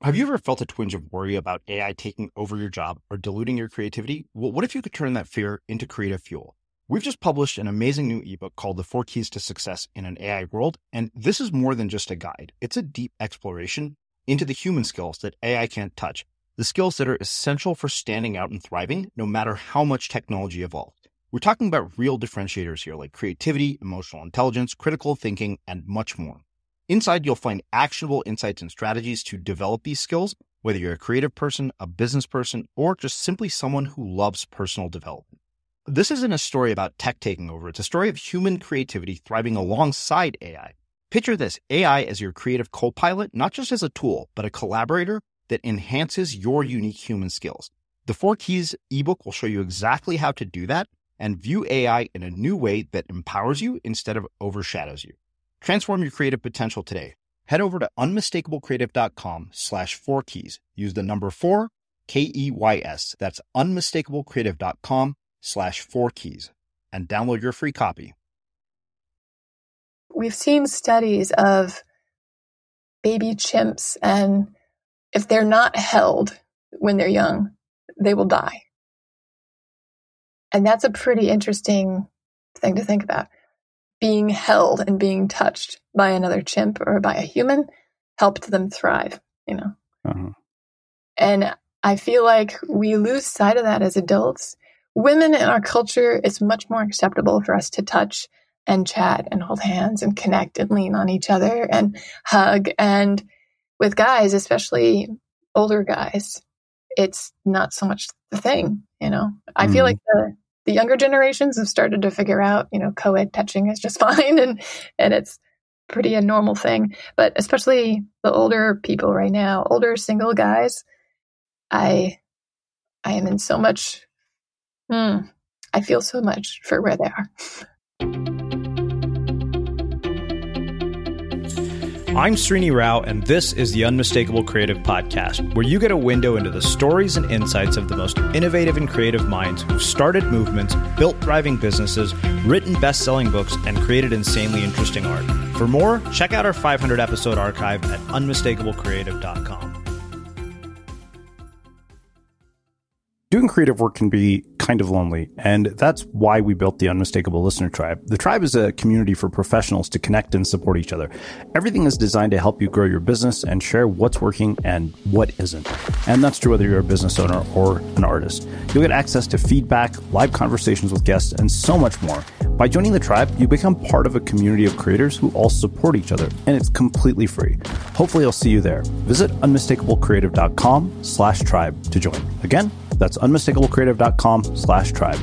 Have you ever felt a twinge of worry about AI taking over your job or diluting your creativity? Well, what if you could turn that fear into creative fuel? We've just published an amazing new ebook called The 4 Keys to Success in an AI World, and this is more than just a guide. It's a deep exploration into the human skills that AI can't touch, the skills that are essential for standing out and thriving, no matter how much technology evolves. We're talking about real differentiators here, like creativity, emotional intelligence, critical thinking, and much more. Inside, you'll find actionable insights and strategies to develop these skills, whether you're a creative person, a business person, or just simply someone who loves personal development. This isn't a story about tech taking over. It's a story of human creativity thriving alongside AI. Picture this, AI as your creative co-pilot, not just as a tool, but a collaborator that enhances your unique human skills. The 4 Keys ebook will show you exactly how to do that and view AI in a new way that empowers you instead of overshadows you. Transform your creative potential today. Head over to unmistakablecreative.com/4keys. Use the number 4, KEYS. That's unmistakablecreative.com/4keys and download your free copy. We've seen studies of baby chimps, and if they're not held when they're young, they will die. And that's a pretty interesting thing to think about. Being held and being touched by another chimp or by a human helped them thrive, And I feel like we lose sight of that as adults. Women in our culture, it's much more acceptable for us to touch and chat and hold hands and connect and lean on each other and hug. And with guys, especially older guys, it's not so much the thing, I feel like the younger generations have started to figure out, co-ed touching is just fine and it's pretty a normal thing. But especially the older people right now, older single guys, I am in so much, I feel so much for where they are. I'm Srini Rao, and this is the Unmistakable Creative Podcast, where you get a window into the stories and insights of the most innovative and creative minds who've started movements, built thriving businesses, written best-selling books, and created insanely interesting art. For more, check out our 500-episode archive at unmistakablecreative.com. Doing creative work can be kind of lonely, and that's why we built the Unmistakable Listener Tribe. The Tribe is a community for professionals to connect and support each other. Everything is designed to help you grow your business and share what's working and what isn't. And that's true whether you're a business owner or an artist. You'll get access to feedback, live conversations with guests, and so much more. By joining the Tribe, you become part of a community of creators who all support each other, and it's completely free. Hopefully I'll see you there. Visit unmistakablecreative.com/tribe to join. Again, that's unmistakablecreative.com/tribe.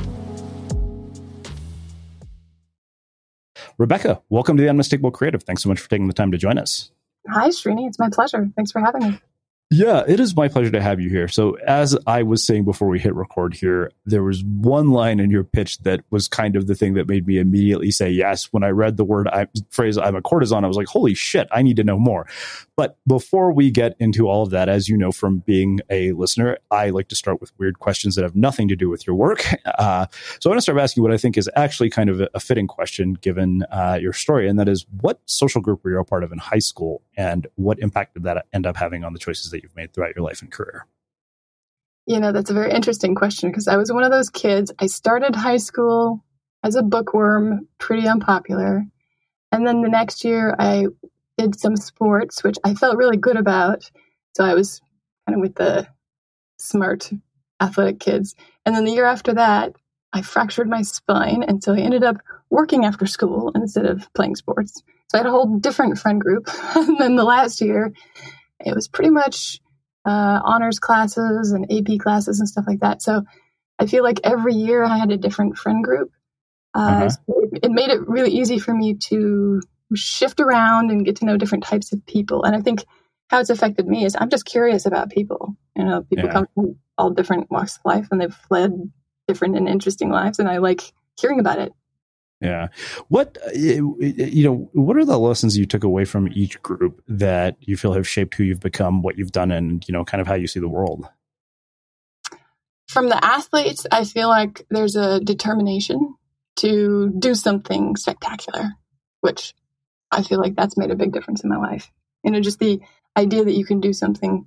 Rebecca, welcome to the Unmistakable Creative. Thanks so much for taking the time to join us. Hi, Srini. It's my pleasure. Thanks for having me. Yeah, it is my pleasure to have you here. So as I was saying before we hit record here, there was one line in your pitch that was kind of the thing that made me immediately say yes. When I read the phrase, I'm a courtesan, I was like, holy shit, I need to know more. But before we get into all of that, as you know from being a listener, I like to start with weird questions that have nothing to do with your work. So I want to start by asking what I think is actually kind of a fitting question given your story, and that is, what social group were you a part of in high school, and what impact did that end up having on the choices that you've made throughout your life and career? That's a very interesting question, because I was one of those kids. I started high school as a bookworm, pretty unpopular. And then the next year I did some sports, which I felt really good about. So I was kind of with the smart, athletic kids. And then the year after that, I fractured my spine. And so I ended up working after school instead of playing sports. So I had a whole different friend group. And then the last year, it was pretty much honors classes and AP classes and stuff like that. So I feel like every year I had a different friend group. So it made it really easy for me to shift around and get to know different types of people. And I think how it's affected me is I'm just curious about people. People come from all different walks of life, and they've led different and interesting lives, and I like hearing about it. Yeah. What are the lessons you took away from each group that you feel have shaped who you've become, what you've done, and, kind of how you see the world? From the athletes, I feel like there's a determination to do something spectacular, which I feel like that's made a big difference in my life. Just the idea that you can do something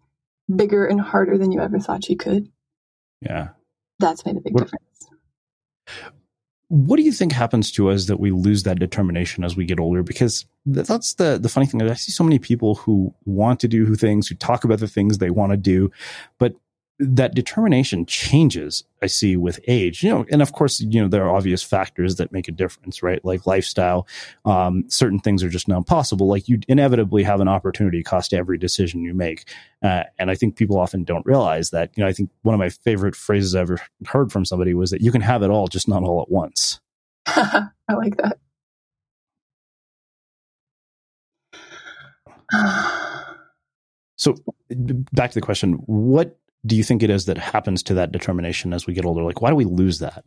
bigger and harder than you ever thought you could. Yeah. That's made a big difference. What do you think happens to us that we lose that determination as we get older? Because that's the funny thing. I see so many people who want to do things, who talk about the things they want to do, but that determination changes, I see, with age, and of course, there are obvious factors that make a difference, right? Like lifestyle. Certain things are just not possible. Like you inevitably have an opportunity cost to every decision you make. And I think people often don't realize that. I think one of my favorite phrases I ever heard from somebody was that you can have it all, just not all at once. I like that. So back to the question, what do you think it is that happens to that determination as we get older? Like, why do we lose that?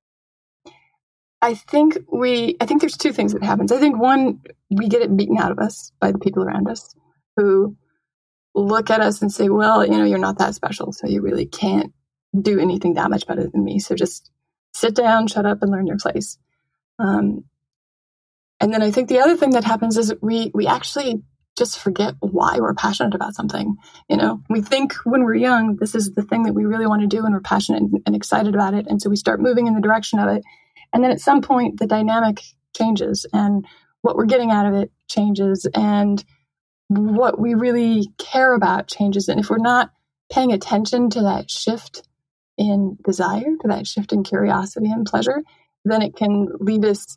I think there's two things that happens. I think one, we get it beaten out of us by the people around us who look at us and say, well, you're not that special, so you really can't do anything that much better than me. So just sit down, shut up, and learn your place. And then I think the other thing that happens is we actually just forget why we're passionate about something. We think when we're young, this is the thing that we really want to do and we're passionate and excited about it. And so we start moving in the direction of it. And then at some point, the dynamic changes and what we're getting out of it changes and what we really care about changes. And if we're not paying attention to that shift in desire, to that shift in curiosity and pleasure, then it can leave us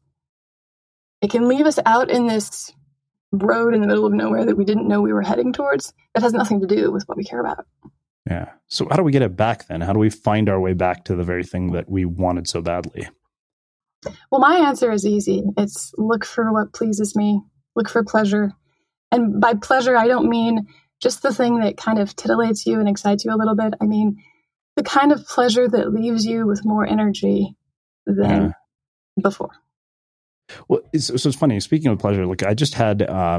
out in this road in the middle of nowhere that we didn't know we were heading towards that has nothing to do with what we care about. Yeah. So how do we get it back then? How do we find our way back to the very thing that we wanted so badly? Well, my answer is easy. It's look for what pleases me, look for pleasure. And by pleasure, I don't mean just the thing that kind of titillates you and excites you a little bit. I mean, the kind of pleasure that leaves you with more energy than before. Well, so it's funny. Speaking of pleasure, like I just had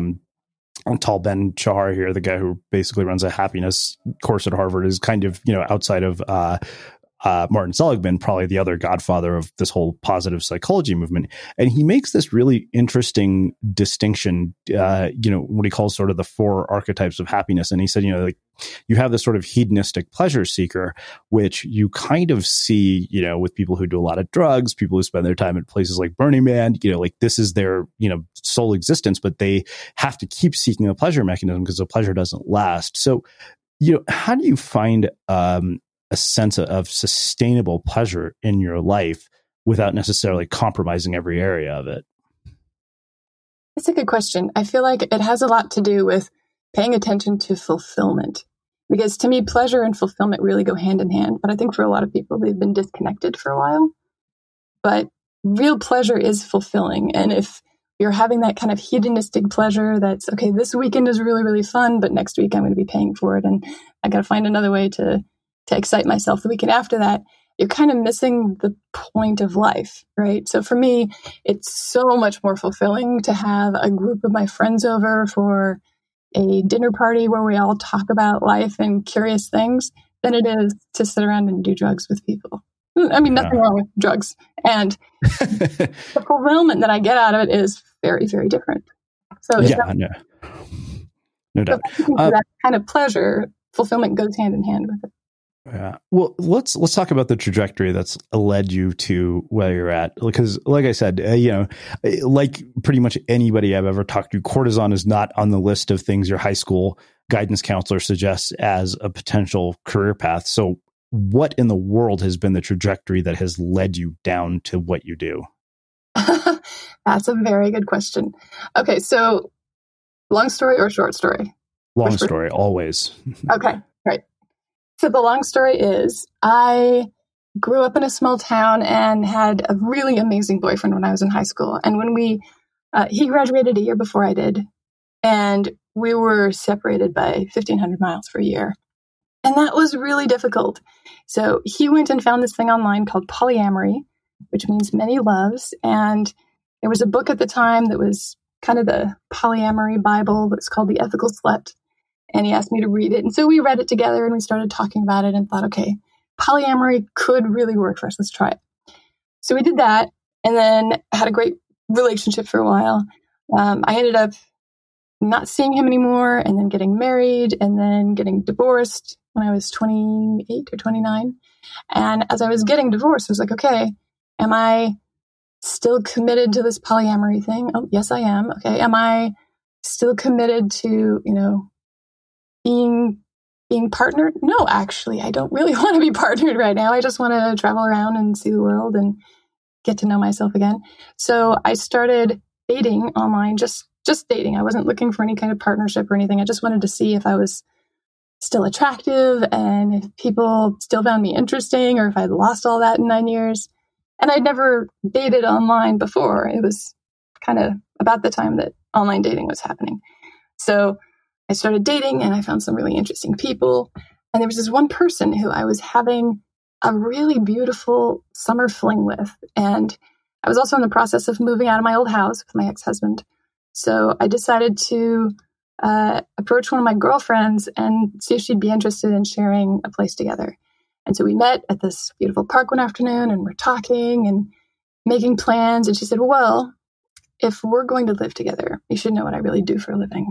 Tal Ben-Shahar here, the guy who basically runs a happiness course at Harvard, is kind of outside of Martin Seligman, probably the other godfather of this whole positive psychology movement. And he makes this really interesting distinction, what he calls sort of the 4 archetypes of happiness. And he said, like you have this sort of hedonistic pleasure seeker, which you kind of see, with people who do a lot of drugs, people who spend their time at places like Burning Man, like this is their, sole existence, but they have to keep seeking a pleasure mechanism because the pleasure doesn't last. So, how do you find, a sense of sustainable pleasure in your life without necessarily compromising every area of it? It's a good question. I feel like it has a lot to do with paying attention to fulfillment, because to me, pleasure and fulfillment really go hand in hand. But I think for a lot of people, they've been disconnected for a while. But real pleasure is fulfilling. And if you're having that kind of hedonistic pleasure that's, okay, this weekend is really, really fun, but next week I'm going to be paying for it. And I got to find another way to excite myself the weekend after that, you're kind of missing the point of life, right? So for me, it's so much more fulfilling to have a group of my friends over for a dinner party where we all talk about life and curious things than it is to sit around and do drugs with people. I mean, nothing wrong with drugs. And the fulfillment that I get out of it is very, very different. So no doubt. That kind of pleasure, fulfillment goes hand in hand with it. Yeah. Well, let's talk about the trajectory that's led you to where you're at. Because like I said, like pretty much anybody I've ever talked to, cortisone is not on the list of things your high school guidance counselor suggests as a potential career path. So what in the world has been the trajectory that has led you down to what you do? That's a very good question. Okay. So long story or short story? Long story, always. Okay. Right. So the long story is I grew up in a small town and had a really amazing boyfriend when I was in high school. And when he graduated a year before I did, and we were separated by 1,500 miles for a year. And that was really difficult. So he went and found this thing online called polyamory, which means many loves. And there was a book at the time that was kind of the polyamory Bible that's called The Ethical Slut. And he asked me to read it. And so we read it together and we started talking about it and thought, okay, polyamory could really work for us. Let's try it. So we did that and then had a great relationship for a while. I ended up not seeing him anymore, and then getting married, and then getting divorced when I was 28 or 29. And as I was getting divorced, I was like, okay, am I still committed to this polyamory thing? Oh, yes, I am. Okay. Am I still committed to, being partnered? No, actually, I don't really want to be partnered right now. I just want to travel around and see the world and get to know myself again. So I started dating online, just dating. I wasn't looking for any kind of partnership or anything. I just wanted to see if I was still attractive and if people still found me interesting, or if I'd lost all that in 9 years. And I'd never dated online before. It was kind of about the time that online dating was happening. So I started dating, and I found some really interesting people. And there was this one person who I was having a really beautiful summer fling with. And I was also in the process of moving out of my old house with my ex-husband. So I decided to approach one of my girlfriends and see if she'd be interested in sharing a place together. And so we met at this beautiful park one afternoon, and we're talking and making plans. And she said, well, if we're going to live together, you should know what I really do for a living.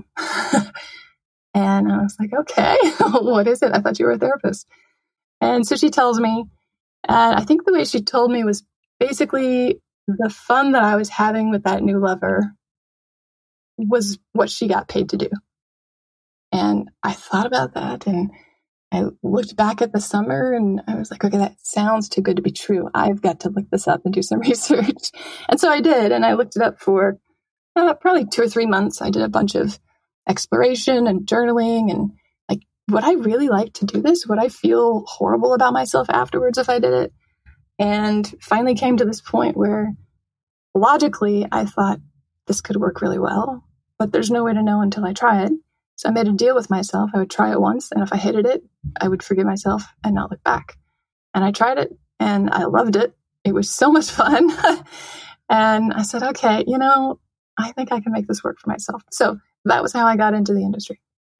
And I was like, okay, what is it? I thought you were a therapist. And so she tells me, and I think the way she told me was basically the fun that I was having with that new lover was what she got paid to do. And I thought about that, and I looked back at the summer, and I was like, okay, that sounds too good to be true. I've got to look this up and do some research. And so I did, and I looked it up for probably 2 or 3 months. I did a bunch of exploration and journaling, and like, would I really like to do this? Would I feel horrible about myself afterwards if I did it? And finally came to this point where logically I thought this could work really well, but there's no way to know until I try it. So I made a deal with myself. I would try it once, and if I hated it, I would forgive myself and not look back. And I tried it, and I loved it. It was so much fun. And I said, okay, I think I can make this work for myself. So that was how I got into the industry.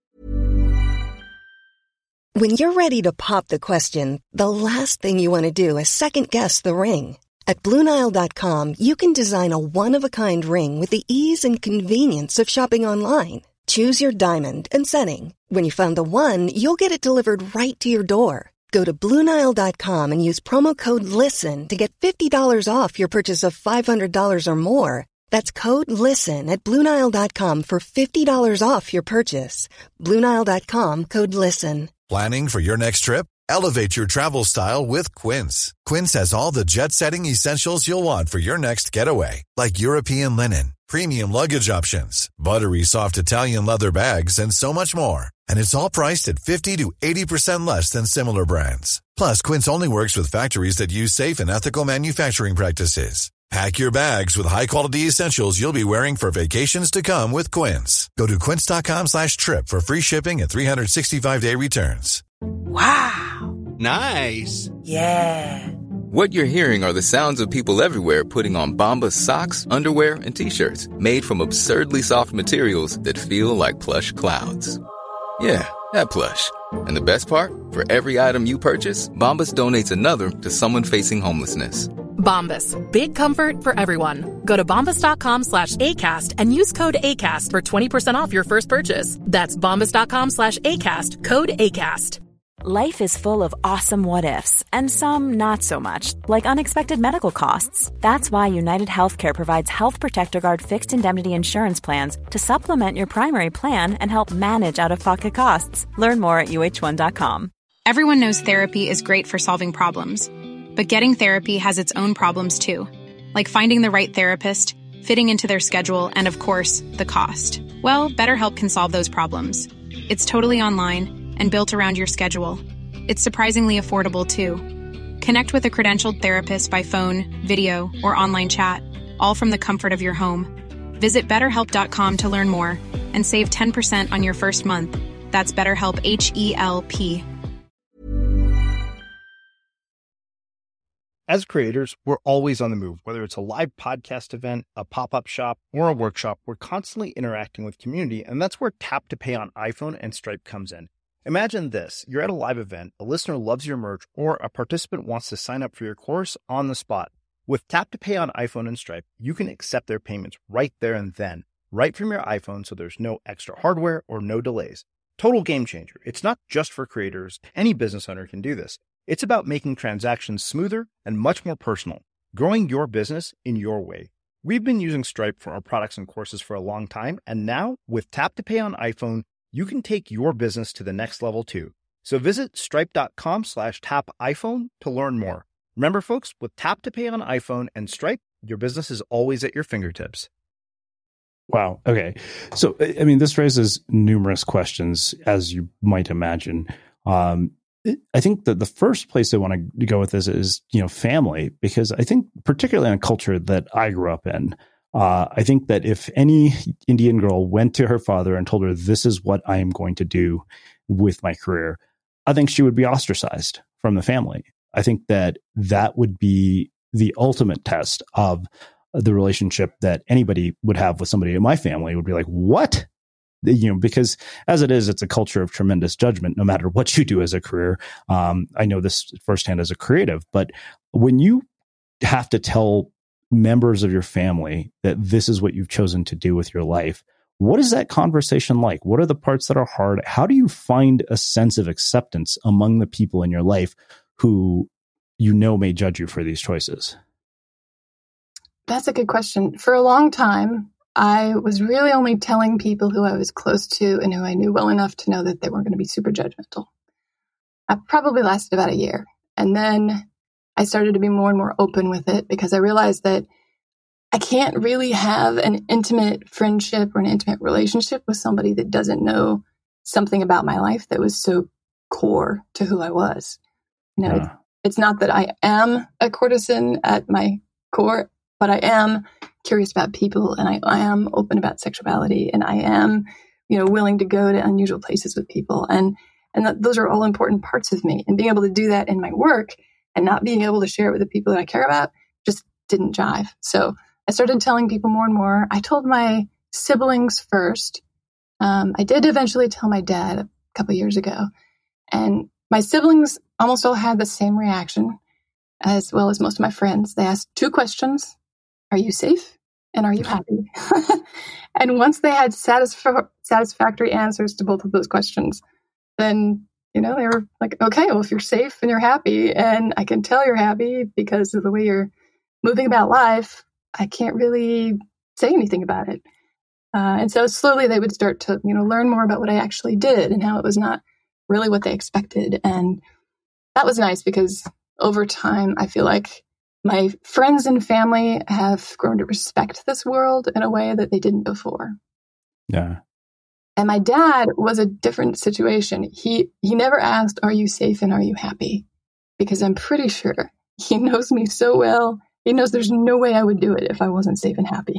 When you're ready to pop the question, the last thing you want to do is second-guess the ring. At BlueNile.com, you can design a one-of-a-kind ring with the ease and convenience of shopping online. Choose your diamond and setting. When you find the one, you'll get it delivered right to your door. Go to BlueNile.com and use promo code LISTEN to get $50 off your purchase of $500 or more. That's code LISTEN at BlueNile.com for $50 off your purchase. BlueNile.com, code LISTEN. Planning for your next trip? Elevate your travel style with Quince. Quince has all the jet-setting essentials you'll want for your next getaway, like European linen, premium luggage options, buttery soft Italian leather bags, and so much more. And it's all priced at 50 to 80% less than similar brands. Plus, Quince only works with factories that use safe and ethical manufacturing practices. Pack your bags with high-quality essentials you'll be wearing for vacations to come with Quince. Go to quince.com/trip for free shipping and 365-day returns. Wow. Nice. Yeah. What you're hearing are the sounds of people everywhere putting on Bombas socks, underwear, and T-shirts made from absurdly soft materials that feel like plush clouds. Yeah, that plush. And the best part? For every item you purchase, Bombas donates another to someone facing homelessness. Bombas. Big comfort for everyone. Go to bombas.com/ACAST and use code ACAST for 20% off your first purchase. That's bombas.com/ACAST. Code ACAST. Life is full of awesome what-ifs, and some not so much, like unexpected medical costs. That's why United Healthcare provides Health Protector Guard fixed indemnity insurance plans to supplement your primary plan and help manage out-of-pocket costs. Learn more at UH1.com. Everyone knows therapy is great for solving problems, but getting therapy has its own problems too, like finding the right therapist, fitting into their schedule, and of course, the cost. Well, BetterHelp can solve those problems. It's totally online and built around your schedule. It's surprisingly affordable, too. Connect with a credentialed therapist by phone, video, or online chat, all from the comfort of your home. Visit BetterHelp.com to learn more and save 10% on your first month. That's BetterHelp, H-E-L-P. As creators, we're always on the move. Whether it's a live podcast event, a pop-up shop, or a workshop, we're constantly interacting with community, and that's where Tap to Pay on iPhone and Stripe comes in. Imagine this. You're at a live event, a listener loves your merch, or a participant wants to sign up for your course on the spot. With Tap to Pay on iPhone and Stripe, you can accept their payments right there and then, right from your iPhone, so there's no extra hardware or no delays. Total game changer. It's not just for creators. Any business owner can do this. It's about making transactions smoother and much more personal, growing your business in your way. We've been using Stripe for our products and courses for a long time, and now with Tap to Pay on iPhone, you can take your business to the next level too. So visit stripe.com/tapiphone to learn more. Remember, folks, with Tap to Pay on iPhone and Stripe, your business is always at your fingertips. Wow. Okay. So, I mean, this raises numerous questions, as you might imagine. I think that the first place I want to go with this is, family, because I think particularly in a culture that I grew up in, I think that if any Indian girl went to her father and told her, this is what I am going to do with my career, I think she would be ostracized from the family. I think that would be the ultimate test of the relationship that anybody would have with somebody in my family. Would be like, what? Because as it is, it's a culture of tremendous judgment, no matter what you do as a career. I know this firsthand as a creative, but when you have to tell members of your family that this is what you've chosen to do with your life, what is that conversation like? What are the parts that are hard? How do you find a sense of acceptance among the people in your life who may judge you for these choices? That's a good question. For a long time, I was really only telling people who I was close to and who I knew well enough to know that they weren't going to be super judgmental. I probably lasted about a year. And then I started to be more and more open with it because I realized that I can't really have an intimate friendship or an intimate relationship with somebody that doesn't know something about my life that was so core to who I was. It's not that I am a courtesan at my core, but I am curious about people, and I am open about sexuality, and I am, willing to go to unusual places with people. And those are all important parts of me. And being able to do that in my work and not being able to share it with the people that I care about just didn't jive. So I started telling people more and more. I told my siblings first. I did eventually tell my dad a couple of years ago. And my siblings almost all had the same reaction, as well as most of my friends. They asked 2 questions. Are you safe? And are you happy? And once they had satisfactory answers to both of those questions, then, they were like, okay, well, if you're safe and you're happy, and I can tell you're happy because of the way you're moving about life, I can't really say anything about it. And so slowly they would start to, learn more about what I actually did and how it was not really what they expected. And that was nice because over time, I feel like my friends and family have grown to respect this world in a way that they didn't before. Yeah. And my dad was a different situation. He never asked, are you safe and are you happy? Because I'm pretty sure he knows me so well. He knows there's no way I would do it if I wasn't safe and happy.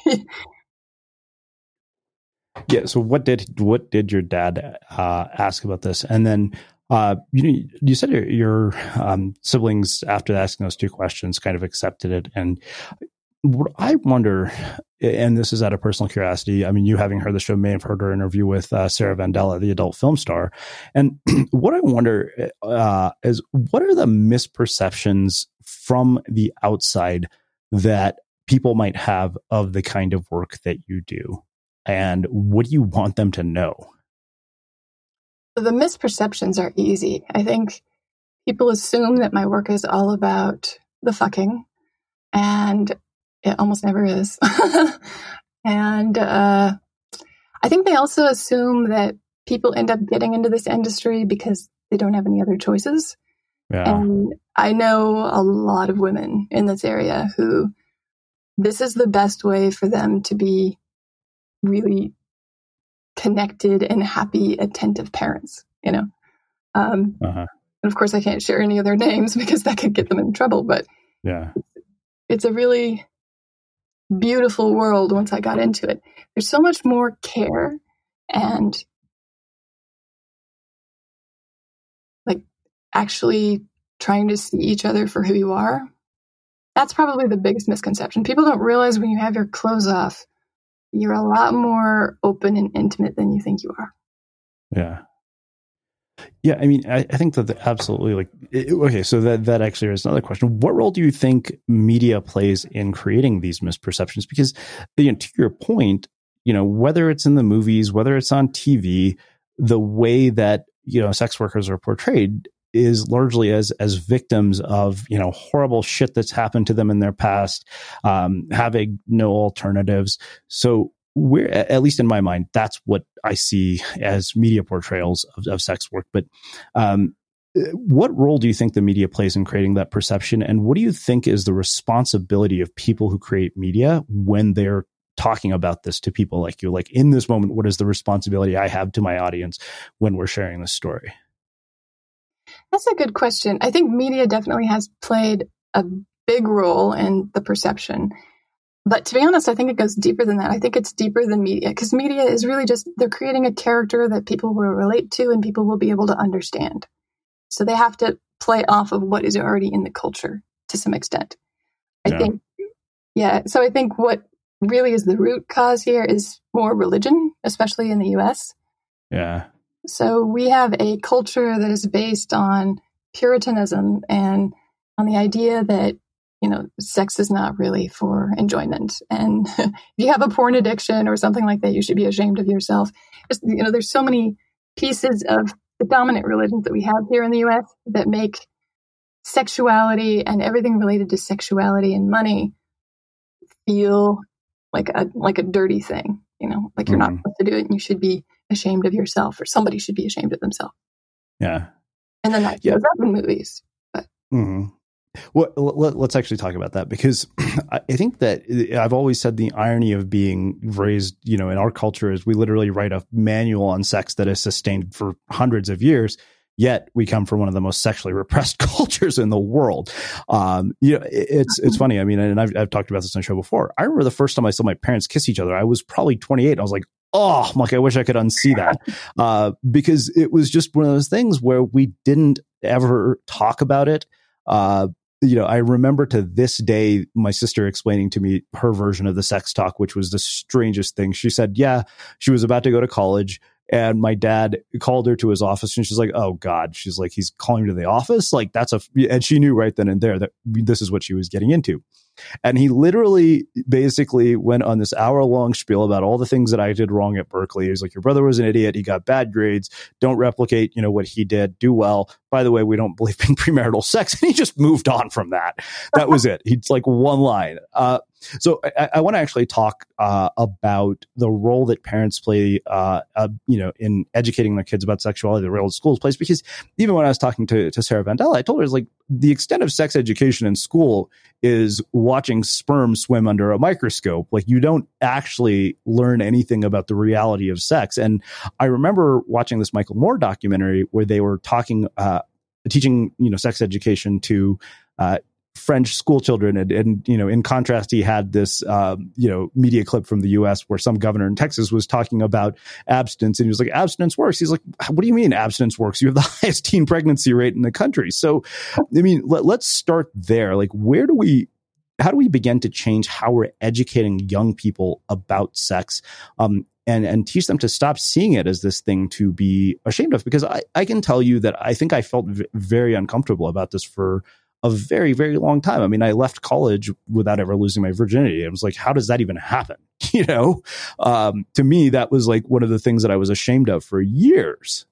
Yeah. So what did your dad ask about this? And then you said your siblings, after asking those 2 questions, kind of accepted it. And what I wonder, and this is out of personal curiosity, I mean, you having heard the show may have heard our interview with Sarah Vandella, the adult film star. And what I wonder is, what are the misperceptions from the outside that people might have of the kind of work that you do? And what do you want them to know? The misperceptions are easy. I think people assume that my work is all about the fucking, and it almost never is. And I think they also assume that people end up getting into this industry because they don't have any other choices. Yeah. And I know a lot of women in this area who this is the best way for them to be really connected and happy, attentive parents, And of course, I can't share any of their names because that could get them in trouble. But yeah, it's a really beautiful world once I got into it. There's so much more care and actually trying to see each other for who you are. That's probably the biggest misconception. People don't realize when you have your clothes off, you're a lot more open and intimate than you think you are. Yeah. Yeah. I mean, I think that absolutely okay. So that actually is another question. What role do you think media plays in creating these misperceptions? Because to your point, whether it's in the movies, whether it's on TV, the way that, sex workers are portrayed is largely as victims of, horrible shit that's happened to them in their past, having no alternatives. So we're, at least in my mind, that's what I see as media portrayals of sex work. But what role do you think the media plays in creating that perception? And what do you think is the responsibility of people who create media when they're talking about this to people like you? Like, in this moment, what is the responsibility I have to my audience when we're sharing this story? That's a good question. I think media definitely has played a big role in the perception. But to be honest, I think it goes deeper than that. I think it's deeper than media, because media is really just, they're creating a character that people will relate to and people will be able to understand. So they have to play off of what is already in the culture to some extent. I think what really is the root cause here is more religion, especially in the US. Yeah. So we have a culture that is based on Puritanism and on the idea that, sex is not really for enjoyment. And if you have a porn addiction or something like that, you should be ashamed of yourself. There's so many pieces of the dominant religions that we have here in the US that make sexuality and everything related to sexuality and money feel like a dirty thing, like you're not supposed to do it and you should be ashamed of yourself, or somebody should be ashamed of themselves. Yeah. And then that shows up in movies. But. Mm-hmm. Well, let's actually talk about that, because I think that I've always said the irony of being raised, in our culture is we literally write a manual on sex that is sustained for hundreds of years. Yet we come from one of the most sexually repressed cultures in the world. It's funny. I mean, and I've talked about this on the show before. I remember the first time I saw my parents kiss each other, I was probably 28. I was like, I wish I could unsee that, because it was just one of those things where we didn't ever talk about it. I remember to this day, my sister explaining to me her version of the sex talk, which was the strangest thing. She said, she was about to go to college, and my dad called her to his office, and she's like, oh God, she's like, he's calling me to the office. Like, and she knew right then and there that this is what she was getting into. And he literally basically went on this hour-long spiel about all the things that I did wrong at Berkeley. He was like, your brother was an idiot. He got bad grades. Don't replicate, what he did. Do well. By the way, we don't believe in premarital sex. And he just moved on from that. That was it. He's like one line. So I want to actually talk about the role that parents play, in educating their kids about sexuality, the role schools plays. Because even when I was talking to Sarah Vandella, I told her, like, the extent of sex education in school is watching sperm swim under a microscope. Like, you don't actually learn anything about the reality of sex. And I remember watching this Michael Moore documentary where they were teaching, sex education to French school children. And in contrast, he had this, media clip from the US where some governor in Texas was talking about abstinence. And he was like, abstinence works. He's like, what do you mean abstinence works? You have the highest teen pregnancy rate in the country. So, I mean, let's start there. Like, how do we begin to change how we're educating young people about sex? And teach them to stop seeing it as this thing to be ashamed of? Because I can tell you that I think I felt very uncomfortable about this for a very, very long time. I mean, I left college without ever losing my virginity. I was like, how does that even happen? To me, that was like one of the things that I was ashamed of for years.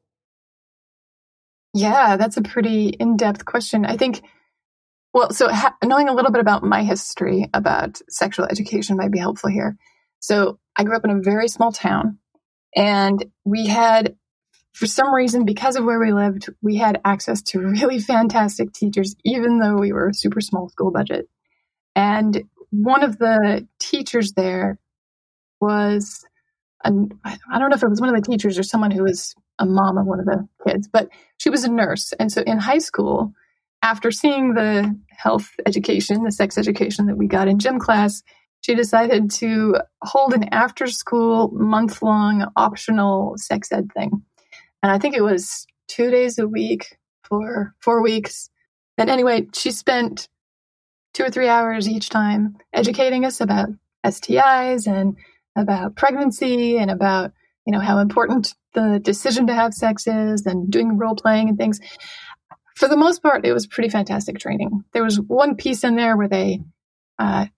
Yeah, that's a pretty in-depth question. I think, knowing a little bit about my history about sexual education might be helpful here. So I grew up in a very small town, and we had, for some reason, because of where we lived, we had access to really fantastic teachers, even though we were a super small school budget. And one of the teachers there was, I don't know if it was one of the teachers or someone who was a mom of one of the kids, but she was a nurse. And so in high school, after seeing the health education, the sex education that we got in gym class, she decided to hold an after-school, month-long optional sex ed thing. And I think it was 2 days a week for 4 weeks. And anyway, she spent 2 or 3 hours each time educating us about STIs and about pregnancy and about, how important the decision to have sex is, and doing role playing and things. For the most part, it was pretty fantastic training. There was one piece in there where they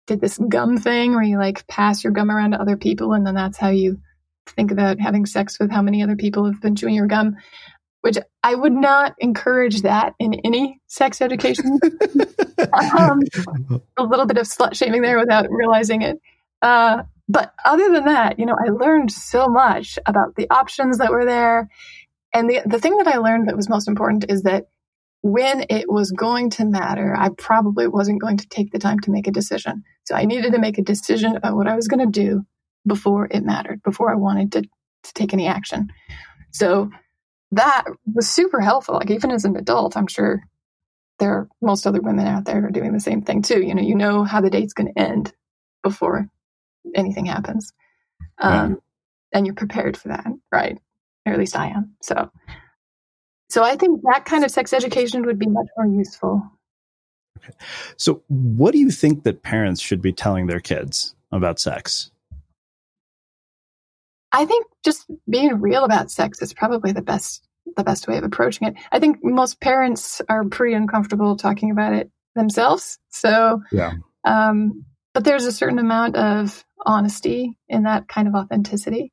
did this gum thing where you like pass your gum around to other people, and then that's how you think about having sex with how many other people have been chewing your gum, which I would not encourage that in any sex education. A little bit of slut shaming there without realizing it. But other than that, I learned so much about the options that were there. And the thing that I learned that was most important is that when it was going to matter, I probably wasn't going to take the time to make a decision. So I needed to make a decision about what I was going to do before it mattered, before I wanted to take any action. So that was super helpful. Like even as an adult, I'm sure there are most other women out there who are doing the same thing too. You know how the date's going to end before anything happens. And you're prepared for that, right? Or at least I am. So I think that kind of sex education would be much more useful. Okay. So what do you think that parents should be telling their kids about sex? I think just being real about sex is probably the best way of approaching it. I think most parents are pretty uncomfortable talking about it themselves. So, but there's a certain amount of honesty in that kind of authenticity.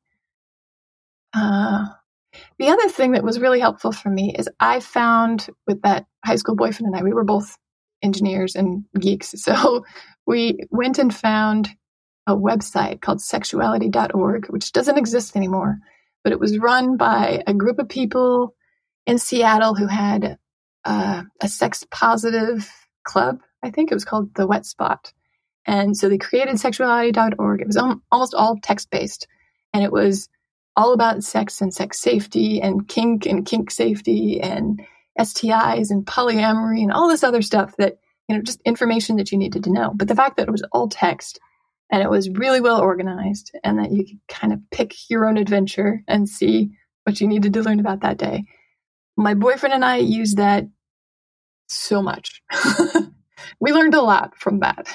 The other thing that was really helpful for me is I found with that high school boyfriend and I, we were both engineers and geeks. So we went and found a website called sexuality.org, which doesn't exist anymore, but it was run by a group of people in Seattle who had a sex positive club. I think it was called the Wet Spot. And so they created sexuality.org. It was almost all text-based, and it was all about sex and sex safety and kink safety and STIs and polyamory and all this other stuff that, just information that you needed to know. But the fact that it was all text and it was really well organized and that you could kind of pick your own adventure and see what you needed to learn about that day. My boyfriend and I used that so much. We learned a lot from that.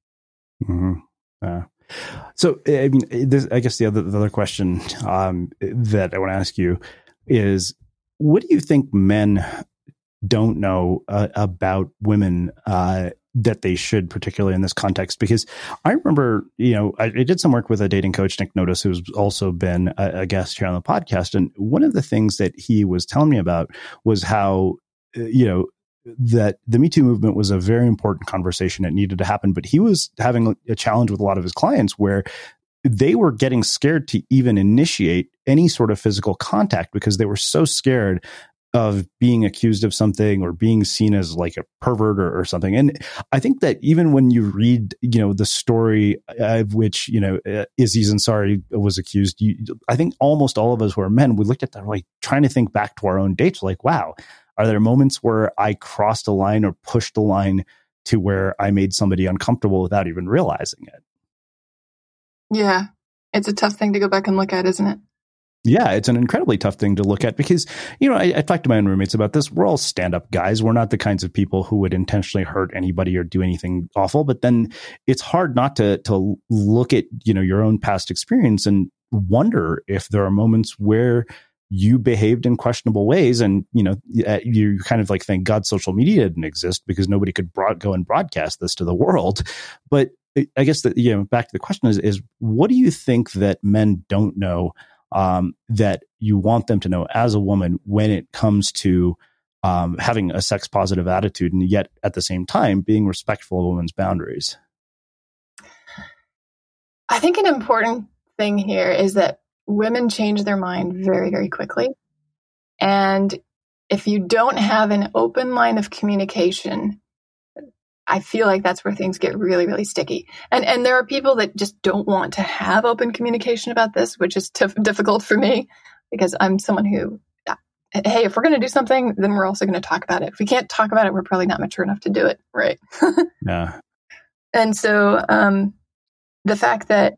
Mm-hmm. So, I mean, I guess the other question that I want to ask you is, what do you think men don't know about women that they should, particularly in this context? Because I remember, I did some work with a dating coach, Nick Notice, who's also been a guest here on the podcast. And one of the things that he was telling me about was how, that the Me Too movement was a very important conversation that needed to happen. But he was having a challenge with a lot of his clients where they were getting scared to even initiate any sort of physical contact because they were so scared of being accused of something or being seen as like a pervert or something. And I think that even when you read, the story of which, Aziz Ansari was accused, I think almost all of us who are men, we looked at that like trying to think back to our own dates, like, wow, are there moments where I crossed a line or pushed a line to where I made somebody uncomfortable without even realizing it? Yeah, it's a tough thing to go back and look at, isn't it? Yeah, it's an incredibly tough thing to look at because, I talked to my own roommates about this. We're all stand-up guys. We're not the kinds of people who would intentionally hurt anybody or do anything awful. But then it's hard not to look at, your own past experience and wonder if there are moments where you behaved in questionable ways. And, you kind of like, thank God social media didn't exist because nobody could go and broadcast this to the world. But I guess that, back to the question is what do you think that men don't know that you want them to know as a woman when it comes to having a sex positive attitude and yet at the same time being respectful of a woman's boundaries? I think an important thing here is that women change their mind very, very quickly. And if you don't have an open line of communication, I feel like that's where things get really, really sticky. And there are people that just don't want to have open communication about this, which is difficult for me because I'm someone who, hey, if we're going to do something, then we're also going to talk about it. If we can't talk about it, we're probably not mature enough to do it, right? Yeah. And so the fact that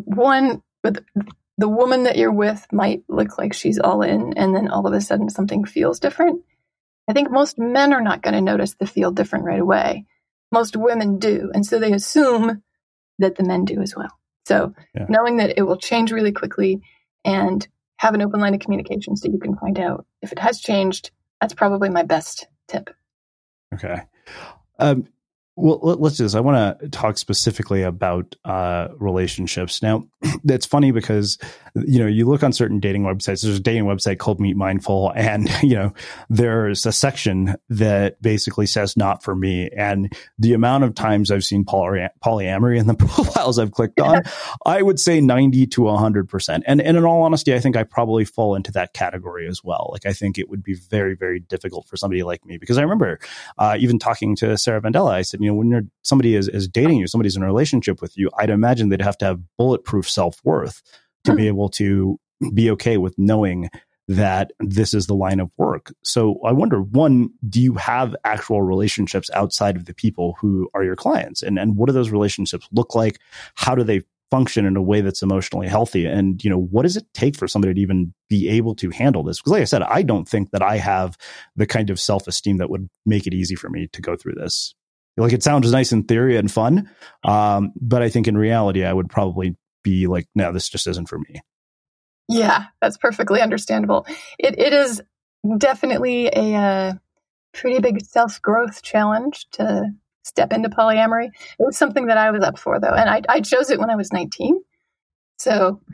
the woman that you're with might look like she's all in, and then all of a sudden something feels different. I think most men are not going to notice the feel different right away. Most women do. And so they assume that the men do as well. So knowing that it will change really quickly and have an open line of communication so you can find out if it has changed, that's probably my best tip. Okay. Well, let's do this. I want to talk specifically about relationships. Now, that's funny because, you look on certain dating websites. There's a dating website called Meet Mindful, and, there's a section that basically says not for me. And the amount of times I've seen polyamory in the profiles I've clicked on, I would say 90 to 100%. And in all honesty, I think I probably fall into that category as well. Like, I think it would be very, very difficult for somebody like me, because I remember even talking to Sarah Vandella, I said, when somebody is dating you, somebody's in a relationship with you, I'd imagine they'd have to have bulletproof self-worth to be able to be okay with knowing that this is the line of work. So I wonder, one, do you have actual relationships outside of the people who are your clients? And what do those relationships look like? How do they function in a way that's emotionally healthy? And, what does it take for somebody to even be able to handle this? Because like I said, I don't think that I have the kind of self-esteem that would make it easy for me to go through this. Like, it sounds nice in theory and fun, but I think in reality, I would probably be like, no, this just isn't for me. Yeah, that's perfectly understandable. It is definitely a pretty big self-growth challenge to step into polyamory. It was something that I was up for, though, and I chose it when I was 19. So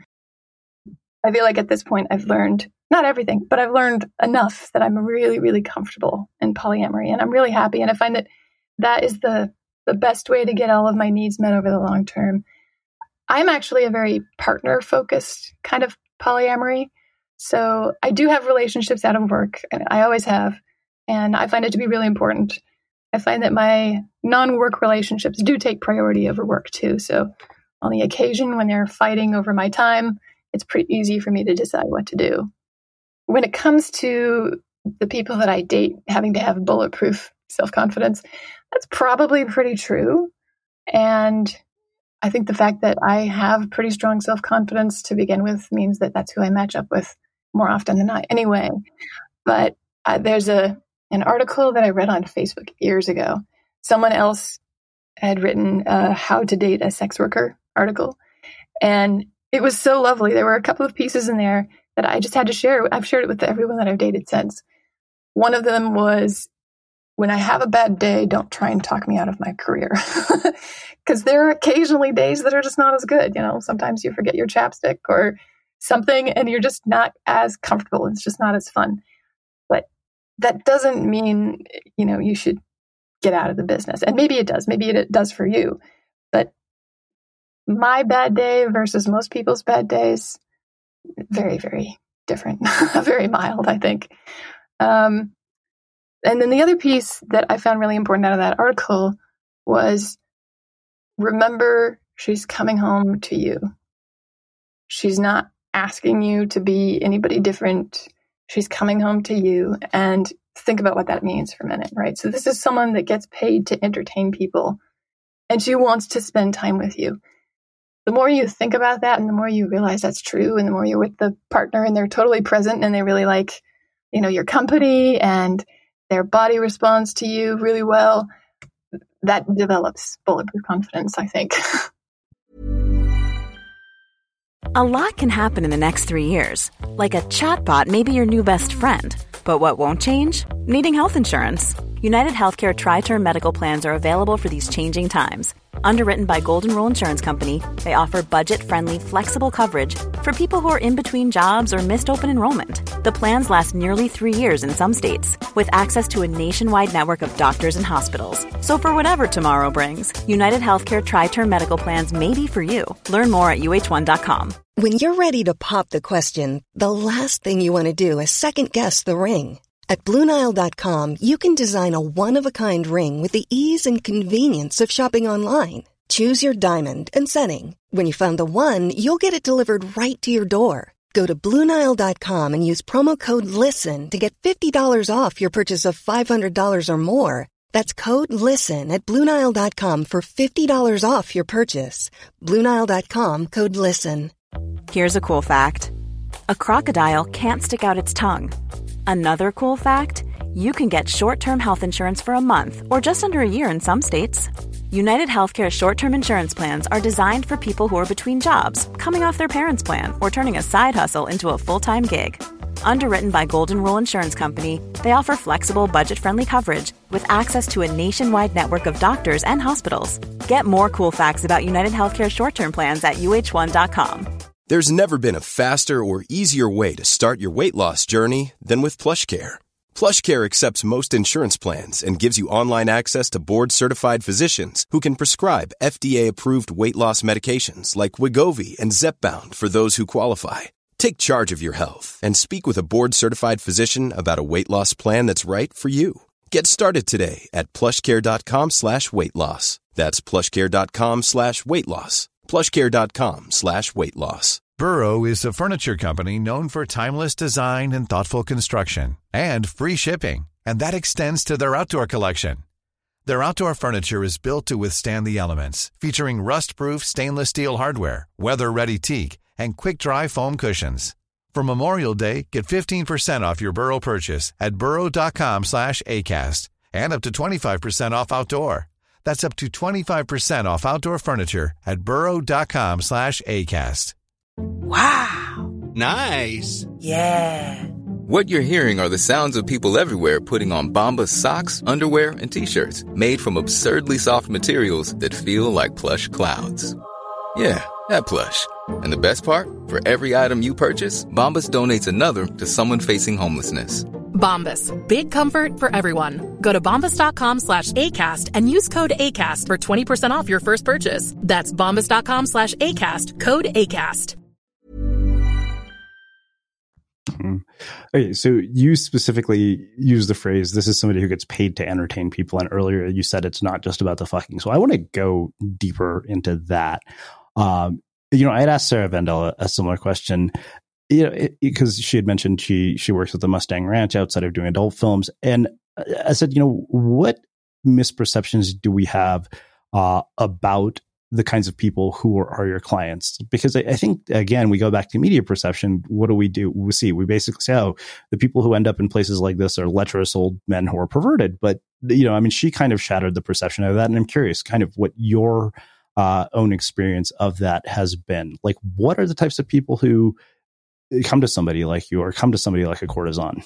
I feel like at this point, I've learned, not everything, but I've learned enough that I'm really, really comfortable in polyamory, and I'm really happy. And I find that is the best way to get all of my needs met over the long term. I'm actually a very partner-focused kind of polyamory. So I do have relationships out of work, and I always have. And I find it to be really important. I find that my non-work relationships do take priority over work too. So on the occasion when they're fighting over my time, it's pretty easy for me to decide what to do. When it comes to the people that I date having to have bulletproof self-confidence, that's probably pretty true. And I think the fact that I have pretty strong self-confidence to begin with means that that's who I match up with more often than not anyway. But there's an article that I read on Facebook years ago. Someone else had written a How to Date a Sex Worker article. And it was so lovely. There were a couple of pieces in there that I just had to share. I've shared it with everyone that I've dated since. One of them was, when I have a bad day, don't try and talk me out of my career. Because there are occasionally days that are just not as good. Sometimes you forget your chapstick or something and you're just not as comfortable. It's just not as fun. But that doesn't mean, you should get out of the business. And maybe it does. Maybe it does for you. But my bad day versus most people's bad days, very, very different. Very mild, I think. And then the other piece that I found really important out of that article was, remember, she's coming home to you. She's not asking you to be anybody different. She's coming home to you. And think about what that means for a minute, right? So this is someone that gets paid to entertain people, and she wants to spend time with you. The more you think about that, and the more you realize that's true, and the more you're with the partner and they're totally present and they really like, your company, and their body responds to you really well, that develops bulletproof confidence, I think. A lot can happen in the next 3 years. Like a chatbot may be your new best friend. But what won't change? Needing health insurance. United Healthcare Tri-Term Medical Plans are available for these changing times. Underwritten by Golden Rule Insurance Company, they offer budget-friendly, flexible coverage for people who are in between jobs or missed open enrollment. The plans last nearly 3 years in some states, with access to a nationwide network of doctors and hospitals. So for whatever tomorrow brings, United Healthcare Tri-Term Medical Plans may be for you. Learn more at uh1.com. When you're ready to pop the question, the last thing you want to do is second-guess the ring. At BlueNile.com, you can design a one-of-a-kind ring with the ease and convenience of shopping online. Choose your diamond and setting. When you find the one, you'll get it delivered right to your door. Go to BlueNile.com and use promo code LISTEN to get $50 off your purchase of $500 or more. That's code LISTEN at BlueNile.com for $50 off your purchase. BlueNile.com, code LISTEN. Here's a cool fact. A crocodile can't stick out its tongue. Another cool fact, you can get short-term health insurance for a month or just under a year in some states. United Healthcare short-term insurance plans are designed for people who are between jobs, coming off their parents' plan, or turning a side hustle into a full-time gig. Underwritten by Golden Rule Insurance Company, they offer flexible, budget-friendly coverage with access to a nationwide network of doctors and hospitals. Get more cool facts about United Healthcare short-term plans at uh1.com. There's never been a faster or easier way to start your weight loss journey than with PlushCare. PlushCare accepts most insurance plans and gives you online access to board-certified physicians who can prescribe FDA-approved weight loss medications like Wegovy and Zepbound for those who qualify. Take charge of your health and speak with a board-certified physician about a weight loss plan that's right for you. Get started today at plushcare.com/weight loss. That's plushcare.com/weight loss. plushcare.com/weight loss. Burrow is a furniture company known for timeless design and thoughtful construction and free shipping, and that extends to their outdoor collection. Their outdoor furniture is built to withstand the elements, featuring rust-proof stainless steel hardware, weather-ready teak, and quick-dry foam cushions. For Memorial Day, get 15% off your Burrow purchase at burrow.com/ACAST and up to 25% off outdoor. That's up to 25% off outdoor furniture at burrow.com/ACAST. Wow. Nice. Yeah. What you're hearing are the sounds of people everywhere putting on Bombas socks, underwear, and T-shirts made from absurdly soft materials that feel like plush clouds. Yeah, that plush. And the best part? For every item you purchase, Bombas donates another to someone facing homelessness. Bombas. Big comfort for everyone. Go to bombas.com/ACAST and use code ACAST for 20% off your first purchase. That's bombas.com/ACAST. Code ACAST. Okay, so you specifically use the phrase, this is somebody who gets paid to entertain people. And earlier you said it's not just about the fucking. So I want to go deeper into that. I had asked Sarah Vendel a similar question, because she had mentioned she works with the Mustang Ranch outside of doing adult films. And I said, what misperceptions do we have about the kinds of people who are your clients? Because I think, again, we go back to media perception. What do? We basically say, oh, the people who end up in places like this are lecherous old men who are perverted. But, she kind of shattered the perception of that. And I'm curious kind of what your own experience of that has been. Like, what are the types of people who come to somebody like you or come to somebody like a courtesan?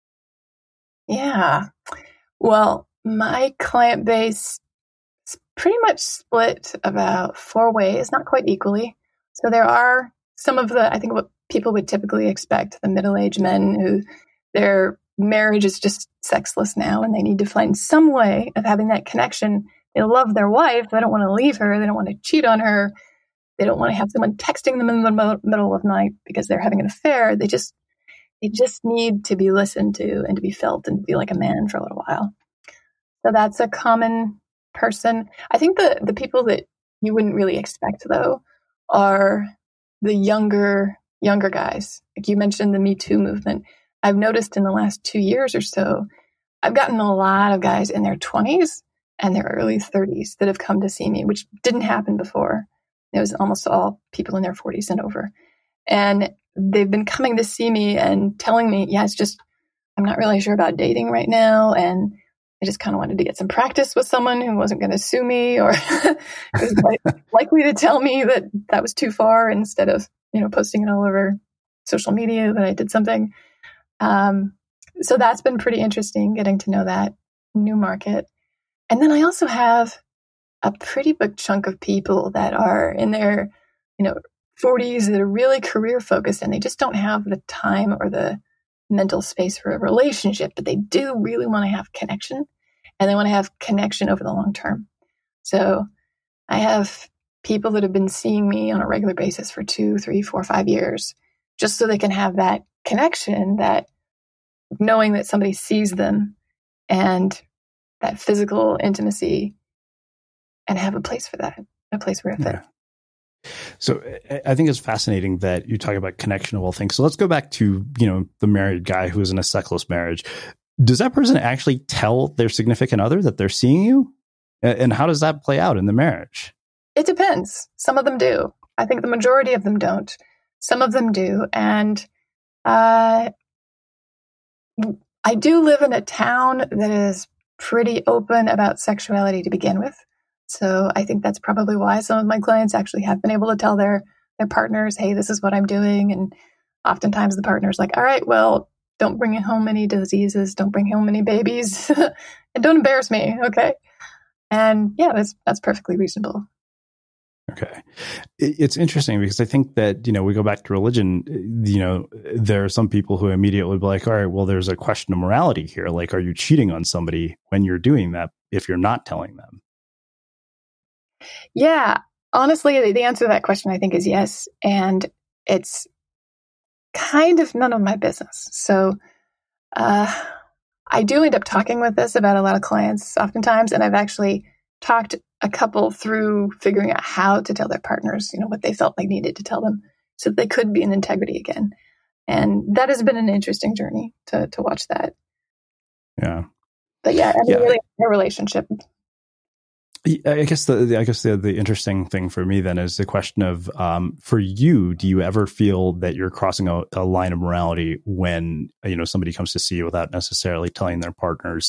Yeah. Well, my client base is pretty much split about 4 ways, not quite equally. So there are some of I think what people would typically expect, the middle-aged men who their marriage is just sexless now and they need to find some way of having that connection. They love their wife. They don't want to leave her. They don't want to cheat on her. They don't want to have someone texting them in the middle of the night because they're having an affair. They just need to be listened to and to be felt and to be like a man for a little while. So that's a common person. I think the people that you wouldn't really expect, though, are the younger guys. Like you mentioned the Me Too movement. I've noticed in the last 2 years or so, I've gotten a lot of guys in their 20s and their early 30s that have come to see me, which didn't happen before. It was almost all people in their 40s and over. And they've been coming to see me and telling me, it's just, I'm not really sure about dating right now. And I just kind of wanted to get some practice with someone who wasn't going to sue me or was likely to tell me that was too far instead of, posting it all over social media that I did something. So that's been pretty interesting, getting to know that new market. And then I also have a pretty big chunk of people that are in their, 40s that are really career focused and they just don't have the time or the mental space for a relationship, but they do really want to have connection and they want to have connection over the long term. So I have people that have been seeing me on a regular basis for 2, 3, 4, 5 years, just so they can have that connection, that knowing that somebody sees them and that physical intimacy and have a place for that, a place where it fits. So I think it's fascinating that you talk about connection of all things. So let's go back to, the married guy who is in a sexless marriage. Does that person actually tell their significant other that they're seeing you? And how does that play out in the marriage? It depends. Some of them do. I think the majority of them don't. Some of them do. And I do live in a town that is pretty open about sexuality to begin with. So I think that's probably why some of my clients actually have been able to tell their partners, hey, this is what I'm doing. And oftentimes the partner's like, all right, well, don't bring home any diseases, don't bring home any babies, and don't embarrass me, okay? And yeah, that's perfectly reasonable. Okay. It's interesting because I think that, we go back to religion, there are some people who immediately be like, all right, well, there's a question of morality here. Like, are you cheating on somebody when you're doing that if you're not telling them? Yeah, honestly, the answer to that question, I think, is yes. And it's kind of none of my business. So I do end up talking with this about a lot of clients oftentimes, and I've actually talked a couple through figuring out how to tell their partners, what they felt like needed to tell them so that they could be in integrity again. And that has been an interesting journey to watch that. Yeah. But yeah, really a relationship. I guess the interesting thing for me then is the question of, for you, do you ever feel that you're crossing a line of morality when, somebody comes to see you without necessarily telling their partners,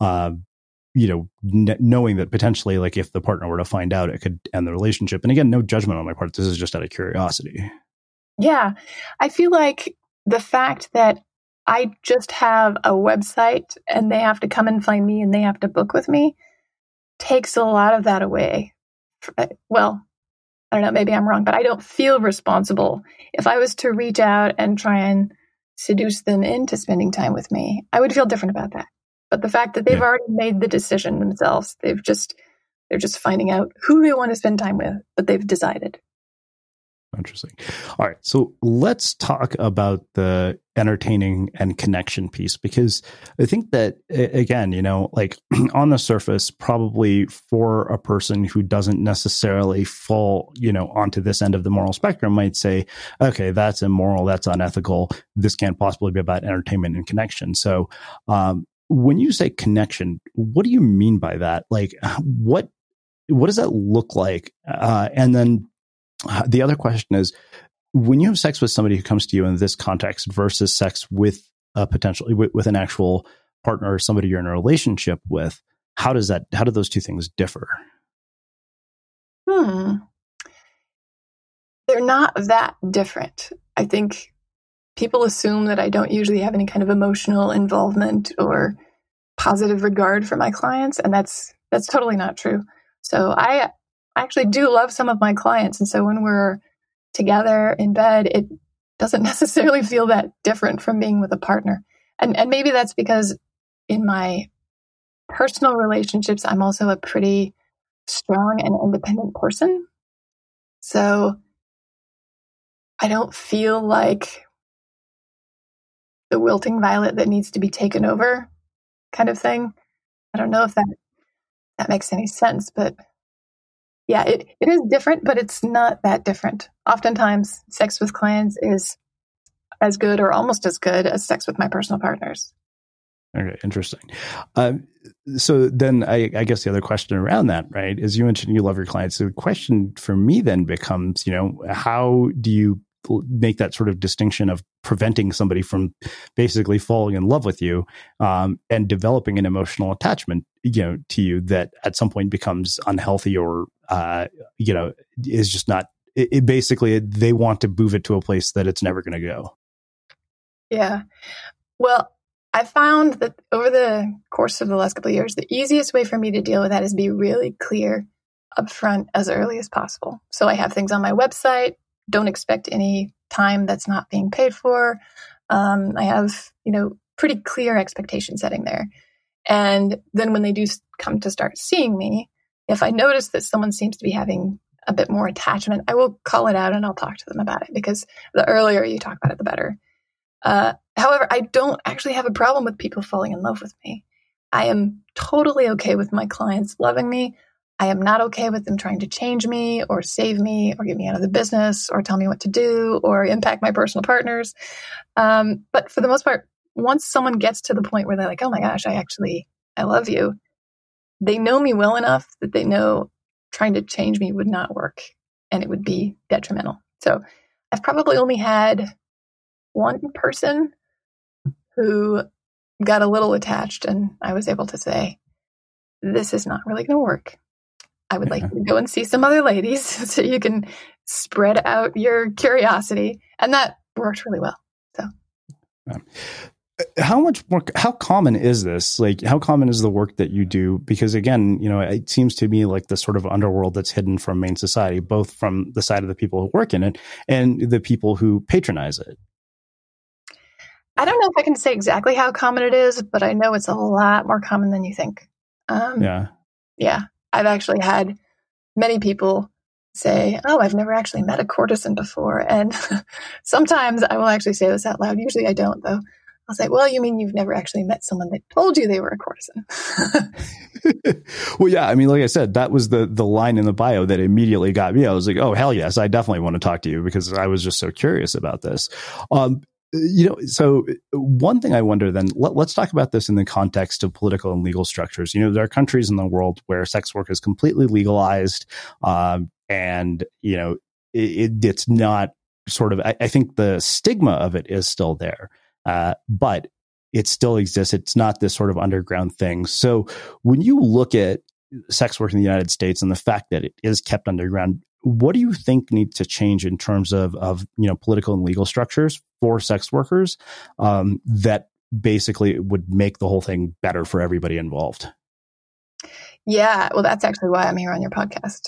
knowing that potentially, like, if the partner were to find out, it could end the relationship? And again, no judgment on my part. This is just out of curiosity. Yeah. I feel like the fact that I just have a website and they have to come and find me and they have to book with me takes a lot of that away. Well, I don't know, maybe I'm wrong, but I don't feel responsible. If I was to reach out and try and seduce them into spending time with me, I would feel different about that. But the fact that they've already made the decision themselves, they're just finding out who they want to spend time with, but they've decided. Interesting. All right. So let's talk about the entertaining and connection piece, because I think that, again, like on the surface, probably for a person who doesn't necessarily fall, onto this end of the moral spectrum might say, okay, that's immoral, that's unethical. This can't possibly be about entertainment and connection. So when you say connection, what do you mean by that? Like, what does that look like? And then the other question is, when you have sex with somebody who comes to you in this context versus sex with potentially with an actual partner or somebody you're in a relationship with, how do those two things differ? They're not that different. I think people assume that I don't usually have any kind of emotional involvement or positive regard for my clients, and that's totally not true. So I actually do love some of my clients. And so when we're together in bed, it doesn't necessarily feel that different from being with a partner. And maybe that's because in my personal relationships, I'm also a pretty strong and independent person. So I don't feel like the wilting violet that needs to be taken over kind of thing. I don't know if that makes any sense, but yeah, it is different, but it's not that different. Oftentimes, sex with clients is as good or almost as good as sex with my personal partners. Okay, interesting. So then I guess the other question around that, right, is you mentioned you love your clients. So the question for me then becomes, how do you make that sort of distinction of preventing somebody from basically falling in love with you and developing an emotional attachment, to you that at some point becomes unhealthy or, is just not, it basically, they want to move it to a place that it's never going to go. Yeah. Well, I found that over the course of the last couple of years, the easiest way for me to deal with that is be really clear upfront as early as possible. So I have things on my website. Don't expect any time that's not being paid for. I have, pretty clear expectation setting there. And then when they do come to start seeing me, if I notice that someone seems to be having a bit more attachment, I will call it out and I'll talk to them about it, because the earlier you talk about it, the better. However, I don't actually have a problem with people falling in love with me. I am totally okay with my clients loving me. I am not okay with them trying to change me or save me or get me out of the business or tell me what to do or impact my personal partners. But for the most part, once someone gets to the point where they're like, oh my gosh, I love you, they know me well enough that they know trying to change me would not work and it would be detrimental. So I've probably only had one person who got a little attached and I was able to say, this is not really going to work. I would like you to go and see some other ladies so you can spread out your curiosity. And that worked really well. So. How common is this? Like, how common is the work that you do? Because again, it seems to me like the sort of underworld that's hidden from main society, both from the side of the people who work in it and the people who patronize it. I don't know if I can say exactly how common it is, but I know it's a lot more common than you think. Yeah. I've actually had many people say, "Oh, I've never actually met a courtesan before." And sometimes I will actually say this out loud. Usually I don't, though. I'll say, "Well, you mean you've never actually met someone that told you they were a courtesan?" Well, yeah. I mean, like I said, that was the line in the bio that immediately got me. I was like, "Oh, hell yes, I definitely want to talk to you," because I was just so curious about this. So one thing I wonder then, let's talk about this in the context of political and legal structures. There are countries in the world where sex work is completely legalized, and it's not sort of. I think the stigma of it is still there. But it still exists. It's not this sort of underground thing. So when you look at sex work in the United States and the fact that it is kept underground, what do you think needs to change in terms of political and legal structures for sex workers that basically would make the whole thing better for everybody involved? Yeah, well, that's actually why I'm here on your podcast.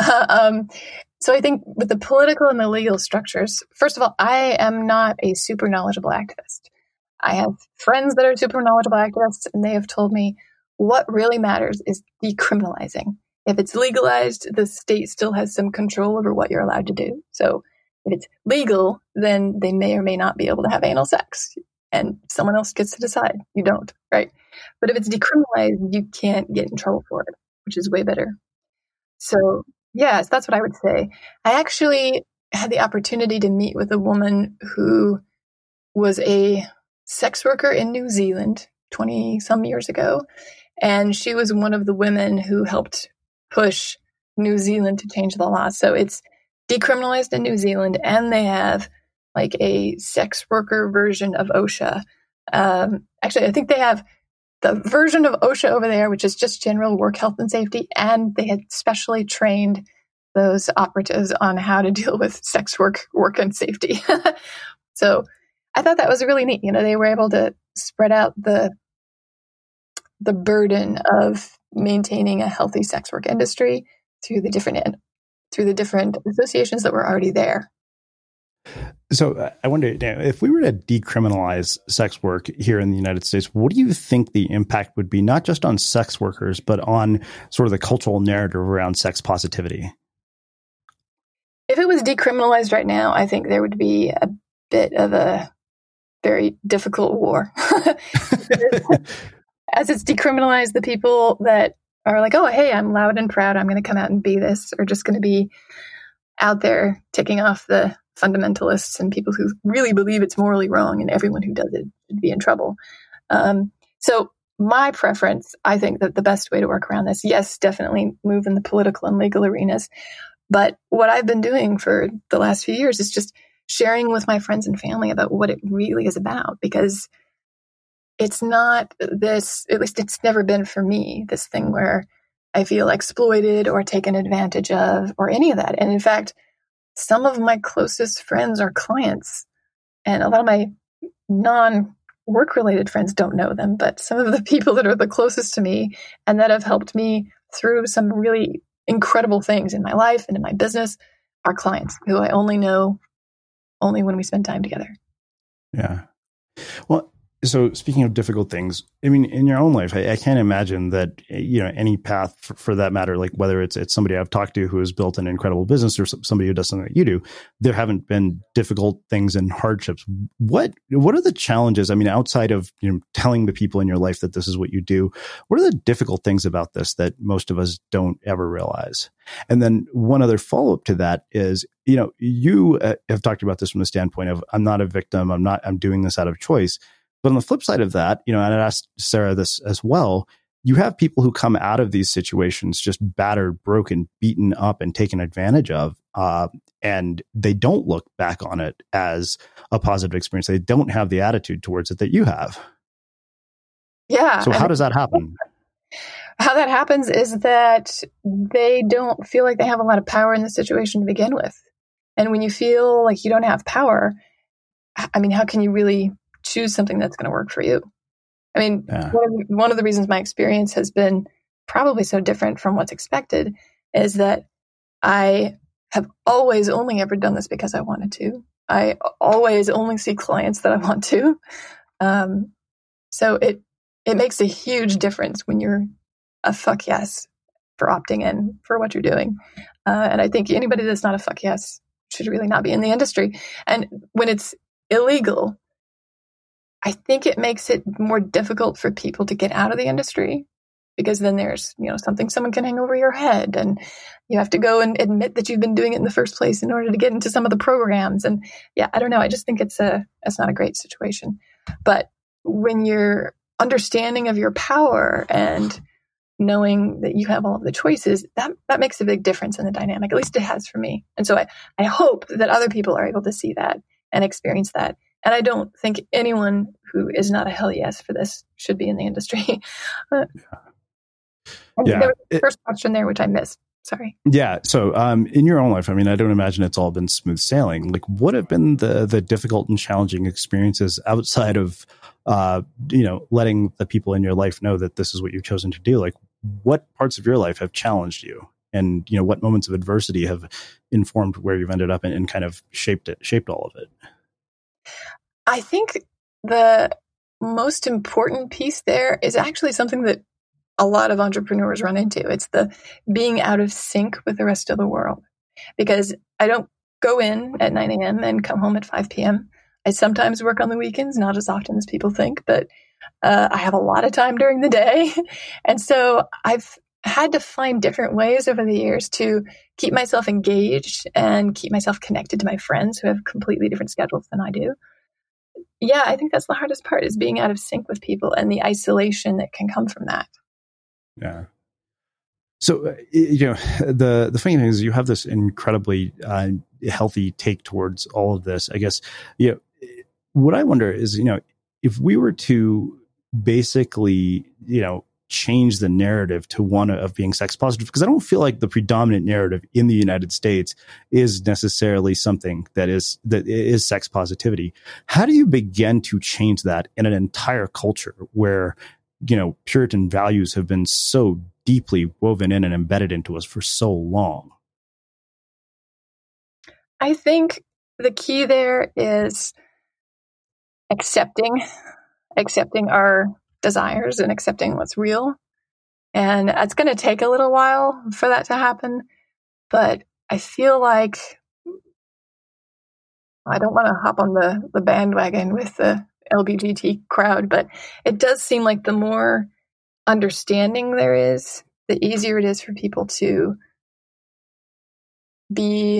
So I think with the political and the legal structures, first of all, I am not a super knowledgeable activist. I have friends that are super knowledgeable activists, and they have told me what really matters is decriminalizing. If it's legalized, the state still has some control over what you're allowed to do. So if it's legal, then they may or may not be able to have anal sex, and someone else gets to decide. You don't, right? But if it's decriminalized, you can't get in trouble for it, which is way better. So yes, that's what I would say. I actually had the opportunity to meet with a woman who was a sex worker in New Zealand 20 some years ago. And she was one of the women who helped push New Zealand to change the law. So it's decriminalized in New Zealand, and they have like a sex worker version of OSHA. Actually, I think they have the version of OSHA over there, which is just general work health and safety. And they had specially trained those operatives on how to deal with sex work and safety. So I thought that was really neat. They were able to spread out the burden of maintaining a healthy sex work industry through the different associations that were already there. So I wonder, if we were to decriminalize sex work here in the United States, what do you think the impact would be, not just on sex workers, but on sort of the cultural narrative around sex positivity? If it was decriminalized right now, I think there would be a bit of a very difficult war. As it's decriminalized, the people that are like, "Oh, hey, I'm loud and proud, I'm going to come out and be this," are just going to be out there ticking off the fundamentalists and people who really believe it's morally wrong, and everyone who does it should be in trouble. So my preference, I think that the best way to work around this, yes, definitely move in the political and legal arenas. But what I've been doing for the last few years is just sharing with my friends and family about what it really is about, because it's not this, at least it's never been for me, this thing where I feel exploited or taken advantage of or any of that. And in fact, some of my closest friends are clients, and a lot of my non-work related friends don't know them, but some of the people that are the closest to me and that have helped me through some really incredible things in my life and in my business are clients who I only know when we spend time together. Yeah. Well, so speaking of difficult things, I mean, in your own life, I can't imagine that, any path for that matter, like whether it's somebody I've talked to who has built an incredible business or somebody who does something that you do, there haven't been difficult things and hardships. What are the challenges? I mean, outside of, telling the people in your life that this is what you do, what are the difficult things about this that most of us don't ever realize? And then one other follow-up to that is, you have talked about this from the standpoint of, I'm not a victim. I'm doing this out of choice. But on the flip side of that, and I asked Sarah this as well, you have people who come out of these situations just battered, broken, beaten up, and taken advantage of, and they don't look back on it as a positive experience. They don't have the attitude towards it that you have. Yeah. So how does that happen? How that happens is that they don't feel like they have a lot of power in the situation to begin with. And when you feel like you don't have power, I mean, how can you really choose something that's going to work for you? I mean, one of the reasons my experience has been probably so different from what's expected is that I have always only ever done this because I wanted to. I always only see clients that I want to. So it makes a huge difference when you're a fuck yes for opting in for what you're doing. And I think anybody that's not a fuck yes should really not be in the industry. And when it's illegal, I think it makes it more difficult for people to get out of the industry, because then there's, something someone can hang over your head, and you have to go and admit that you've been doing it in the first place in order to get into some of the programs. And yeah, I don't know. I just think it's not a great situation. But when you're understanding of your power and knowing that you have all of the choices, that makes a big difference in the dynamic. At least it has for me. And so I hope that other people are able to see that and experience that. And I don't think anyone who is not a hell yes for this should be in the industry. There was the first question there, which I missed. Sorry. Yeah. So in your own life, I mean, I don't imagine it's all been smooth sailing. Like, what have been the difficult and challenging experiences outside of, letting the people in your life know that this is what you've chosen to do? Like, what parts of your life have challenged you? And, what moments of adversity have informed where you've ended up and kind of shaped all of it? I think the most important piece there is actually something that a lot of entrepreneurs run into. It's the being out of sync with the rest of the world. Because I don't go in at 9 a.m. and come home at 5 p.m. I sometimes work on the weekends, not as often as people think, but I have a lot of time during the day. And so I've had to find different ways over the years to keep myself engaged and keep myself connected to my friends who have completely different schedules than I do. Yeah, I think that's the hardest part, is being out of sync with people and the isolation that can come from that. Yeah. So, the funny thing is you have this incredibly healthy take towards all of this. I guess, what I wonder is, if we were to basically, change the narrative to one of being sex positive, because I don't feel like the predominant narrative in the United States is necessarily something that is sex positivity. How do you begin to change that in an entire culture where, Puritan values have been so deeply woven in and embedded into us for so long? I think the key there is accepting our desires and accepting what's real. And it's going to take a little while for that to happen. But I feel like I don't want to hop on the bandwagon with the LGBT crowd, but it does seem like the more understanding there is, the easier it is for people to be,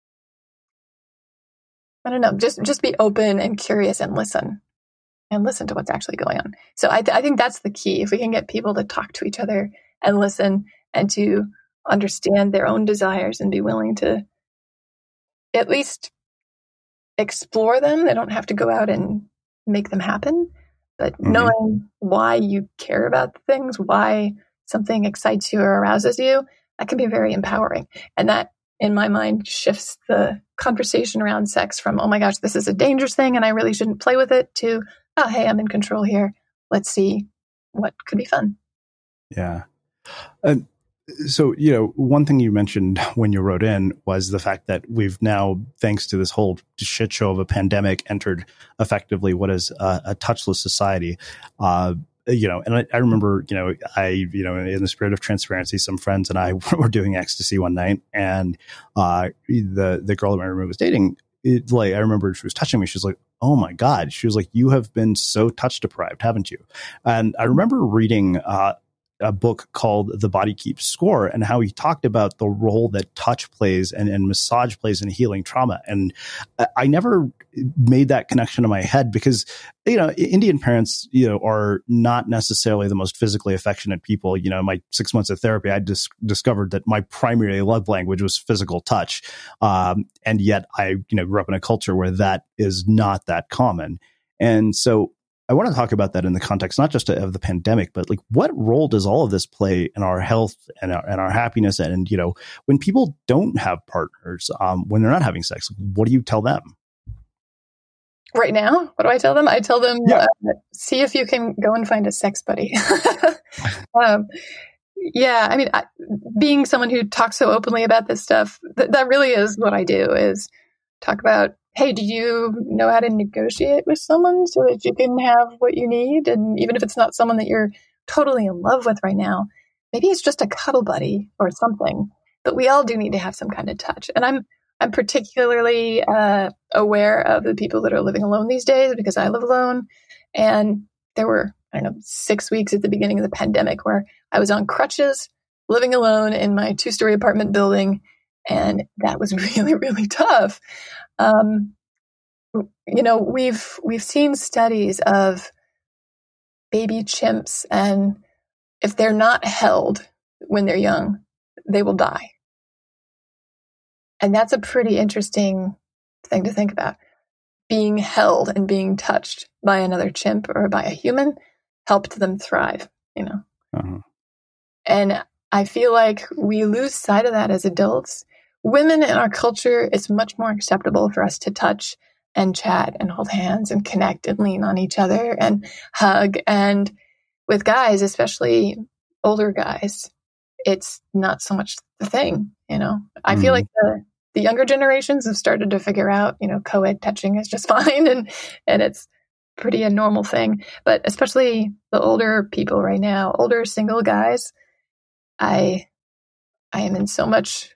I don't know, just be open and curious and listen to what's actually going on. So I think that's the key. If we can get people to talk to each other and listen and to understand their own desires and be willing to at least explore them. They don't have to go out and make them happen, but knowing why you care about things, why something excites you or arouses you, that can be very empowering. And that, in my mind, shifts the conversation around sex from, oh my gosh, this is a dangerous thing and I really shouldn't play with it, to, oh, hey, I'm in control here. Let's see what could be fun. Yeah. So, one thing you mentioned when you wrote in was the fact that we've now, thanks to this whole shit show of a pandemic, entered effectively what is a touchless society. And I remember, in the spirit of transparency, some friends and I were doing ecstasy one night, and the girl that my roommate was dating, I remember she was touching me. She was like, oh my God. She was like, you have been so touch deprived, haven't you? And I remember reading a book called The Body Keeps Score, and how he talked about the role that touch plays and massage plays in healing trauma. And I never made that connection in my head because, Indian parents, are not necessarily the most physically affectionate people. In my 6 months of therapy, I discovered that my primary love language was physical touch. And yet I, grew up in a culture where that is not that common. And so I want to talk about that in the context, not just of the pandemic, but like, what role does all of this play in our health and our happiness? And, when people don't have partners, when they're not having sex, what do you tell them? Right now, what do I tell them? I tell them, see if you can go and find a sex buddy. Yeah, I mean, being someone who talks so openly about this stuff, that really is what I do, is talk about, hey, do you know how to negotiate with someone so that you can have what you need? And even if it's not someone that you're totally in love with right now, maybe it's just a cuddle buddy or something. But we all do need to have some kind of touch. And I'm particularly aware of the people that are living alone these days, because I live alone. And there were, 6 weeks at the beginning of the pandemic where I was on crutches, living alone in my 2-story apartment building. And that was really, really tough. We've seen studies of baby chimps, and if they're not held when they're young, they will die. And that's a pretty interesting thing to think about. Being held and being touched by another chimp or by a human helped them thrive, Uh-huh. And I feel like we lose sight of that as adults. Women in our culture, it's much more acceptable for us to touch and chat and hold hands and connect and lean on each other and hug. And with guys, especially older guys, it's not so much the thing, I feel like the younger generations have started to figure out, co-ed touching is just fine and it's pretty a normal thing. But especially the older people right now, older single guys, I am in so much,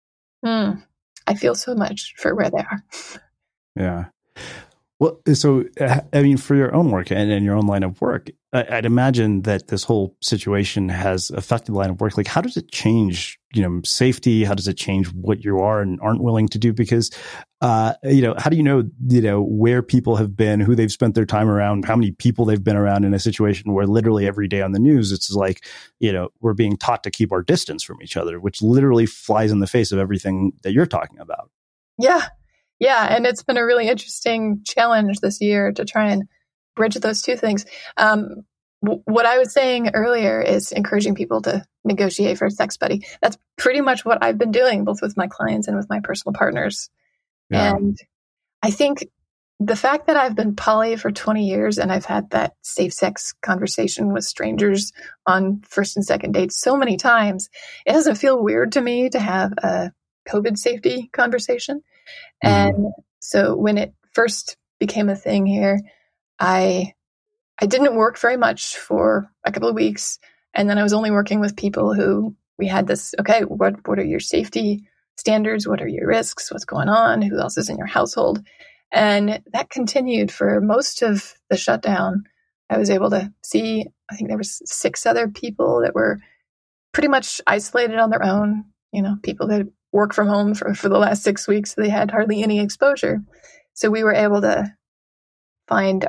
I feel so much for where they are. Yeah. Well, so, I mean, for your own work and your own line of work, I'd imagine that this whole situation has affected the line of work. Like, how does it change, safety? How does it change what you are and aren't willing to do? Because, how do you know, where people have been, who they've spent their time around, how many people they've been around in a situation where literally every day on the news, it's like, we're being taught to keep our distance from each other, which literally flies in the face of everything that you're talking about. Yeah. Yeah, and it's been a really interesting challenge this year to try and bridge those two things. What I was saying earlier is encouraging people to negotiate for a sex buddy. That's pretty much what I've been doing, both with my clients and with my personal partners. Yeah. And I think the fact that I've been poly for 20 years and I've had that safe sex conversation with strangers on first and second dates so many times, it doesn't feel weird to me to have a COVID safety conversation. And so when it first became a thing here, I didn't work very much for a couple of weeks. And then I was only working with people who we had this, okay, what are your safety standards? What are your risks? What's going on? Who else is in your household? And that continued for most of the shutdown. I was able to see, I think there was 6 other people that were pretty much isolated on their own, people that work from home for the last 6 weeks. They had hardly any exposure. So we were able to find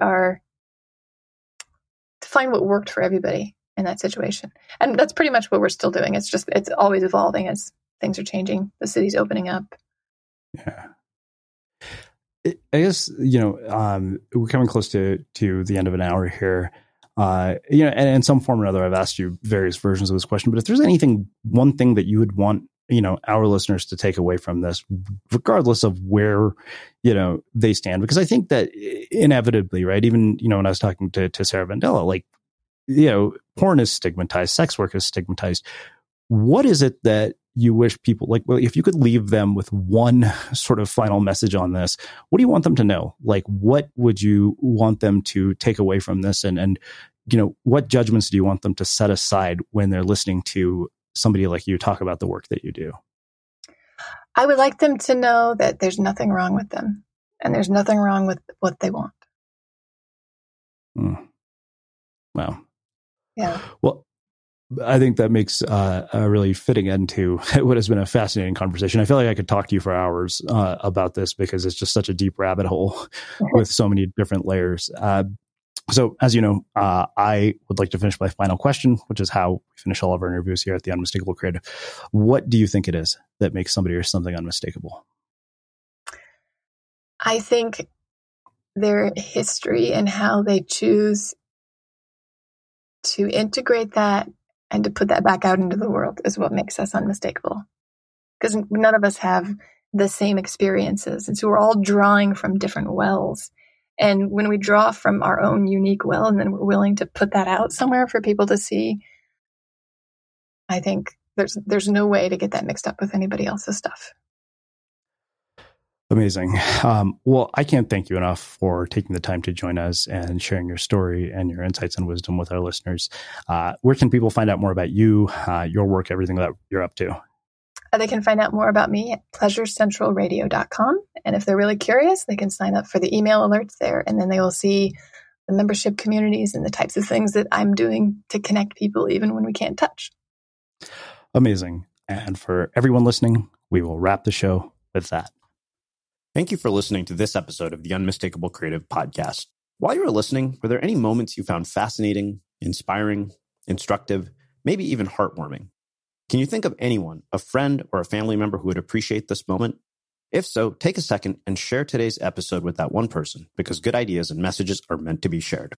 what worked for everybody in that situation. And that's pretty much what we're still doing. It's always evolving as things are changing. The city's opening up. Yeah. I guess, we're coming close to the end of an hour here. And in some form or another, I've asked you various versions of this question, but if there's one thing that you would want, our listeners to take away from this, regardless of where, they stand, because I think that inevitably, right, even, when I was talking to Sarah Vandella, like, porn is stigmatized, sex work is stigmatized. What is it that you wish people, like, well, if you could leave them with one sort of final message on this, what do you want them to know? Like, what would you want them to take away from this? And what judgments do you want them to set aside when they're listening to somebody like you talk about the work that you do? I would like them to know that there's nothing wrong with them and there's nothing wrong with what they want. Wow. Yeah. Well, I think that makes a really fitting end to what has been a fascinating conversation. I feel like I could talk to you for hours about this because it's just such a deep rabbit hole with so many different layers. So as you know, I would like to finish my final question, which is how we finish all of our interviews here at the Unmistakable Creative. What do you think it is that makes somebody or something unmistakable? I think their history and how they choose to integrate that and to put that back out into the world is what makes us unmistakable. Because none of us have the same experiences. And so we're all drawing from different wells. And when we draw from our own unique well, and then we're willing to put that out somewhere for people to see, I think there's no way to get that mixed up with anybody else's stuff. Amazing. Well, I can't thank you enough for taking the time to join us and sharing your story and your insights and wisdom with our listeners. Where can people find out more about you, your work, everything that you're up to? They can find out more about me at pleasurecentralradio.com. And if they're really curious, they can sign up for the email alerts there. And then they will see the membership communities and the types of things that I'm doing to connect people even when we can't touch. Amazing. And for everyone listening, we will wrap the show with that. Thank you for listening to this episode of the Unmistakable Creative Podcast. While you were listening, were there any moments you found fascinating, inspiring, instructive, maybe even heartwarming? Can you think of anyone, a friend or a family member who would appreciate this moment? If so, take a second and share today's episode with that one person, because good ideas and messages are meant to be shared.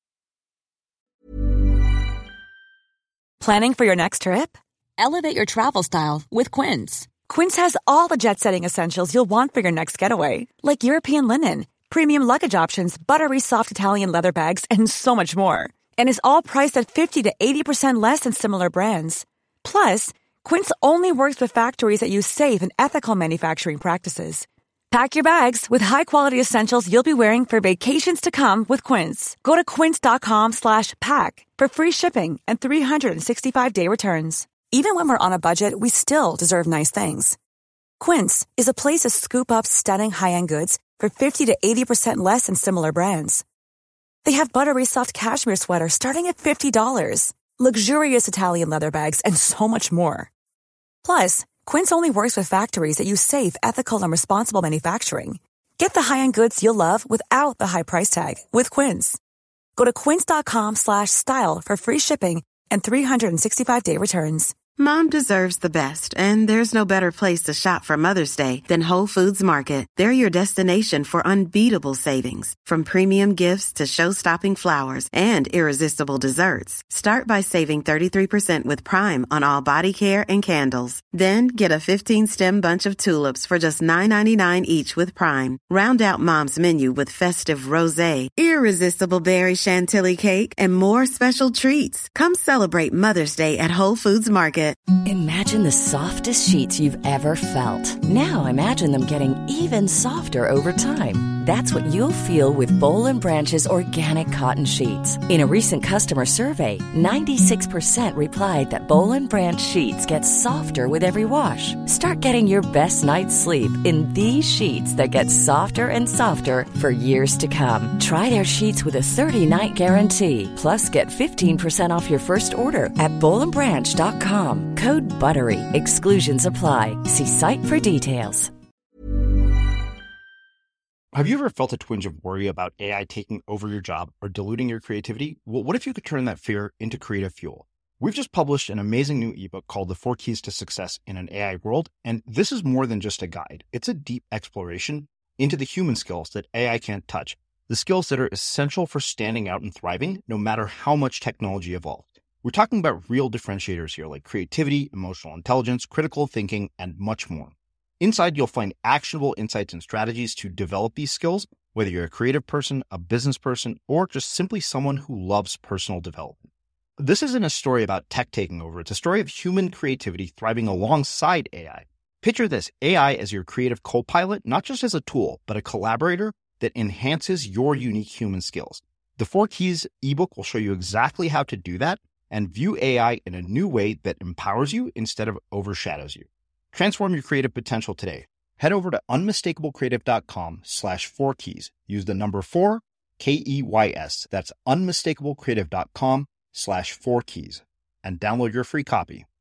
Planning for your next trip? Elevate your travel style with Quince. Quince has all the jet-setting essentials you'll want for your next getaway, like European linen, premium luggage options, buttery soft Italian leather bags, and so much more. And is all priced at 50 to 80% less than similar brands. Plus, Quince only works with factories that use safe and ethical manufacturing practices. Pack your bags with high-quality essentials you'll be wearing for vacations to come with Quince. Go to quince.com/pack for free shipping and 365-day returns. Even when we're on a budget, we still deserve nice things. Quince is a place to scoop up stunning high-end goods for 50 to 80% less than similar brands. They have buttery soft cashmere sweaters starting at $50, luxurious Italian leather bags, and so much more. Plus, Quince only works with factories that use safe, ethical, and responsible manufacturing. Get the high-end goods you'll love without the high price tag with Quince. Go to quince.com/style for free shipping and 365-day returns. Mom deserves the best, and there's no better place to shop for Mother's Day than Whole Foods Market. They're your destination for unbeatable savings, from premium gifts to show-stopping flowers and irresistible desserts. Start by saving 33% with Prime on all body care and candles. Then get a 15-stem bunch of tulips for just $9.99 each with Prime. Round out Mom's menu with festive rosé, irresistible berry chantilly cake, and more special treats. Come celebrate Mother's Day at Whole Foods Market. Imagine the softest sheets you've ever felt. Now imagine them getting even softer over time. That's what you'll feel with Boll & Branch's organic cotton sheets. In a recent customer survey, 96% replied that Boll & Branch sheets get softer with every wash. Start getting your best night's sleep in these sheets that get softer and softer for years to come. Try their sheets with a 30-night guarantee. Plus, get 15% off your first order at bollandbranch.com. Code BUTTERY. Exclusions apply. See site for details. Have you ever felt a twinge of worry about AI taking over your job or diluting your creativity? Well, what if you could turn that fear into creative fuel? We've just published an amazing new ebook called The 4 Keys to Success in an AI World, and this is more than just a guide. It's a deep exploration into the human skills that AI can't touch, the skills that are essential for standing out and thriving, no matter how much technology evolves. We're talking about real differentiators here, like creativity, emotional intelligence, critical thinking, and much more. Inside, you'll find actionable insights and strategies to develop these skills, whether you're a creative person, a business person, or just simply someone who loves personal development. This isn't a story about tech taking over. It's a story of human creativity thriving alongside AI. Picture this, AI as your creative co-pilot, not just as a tool, but a collaborator that enhances your unique human skills. The 4 Keys ebook will show you exactly how to do that and view AI in a new way that empowers you instead of overshadows you. Transform your creative potential today. Head over to unmistakablecreative.com/4keys. Use the number 4, KEYS. That's unmistakablecreative.com/4keys and download your free copy.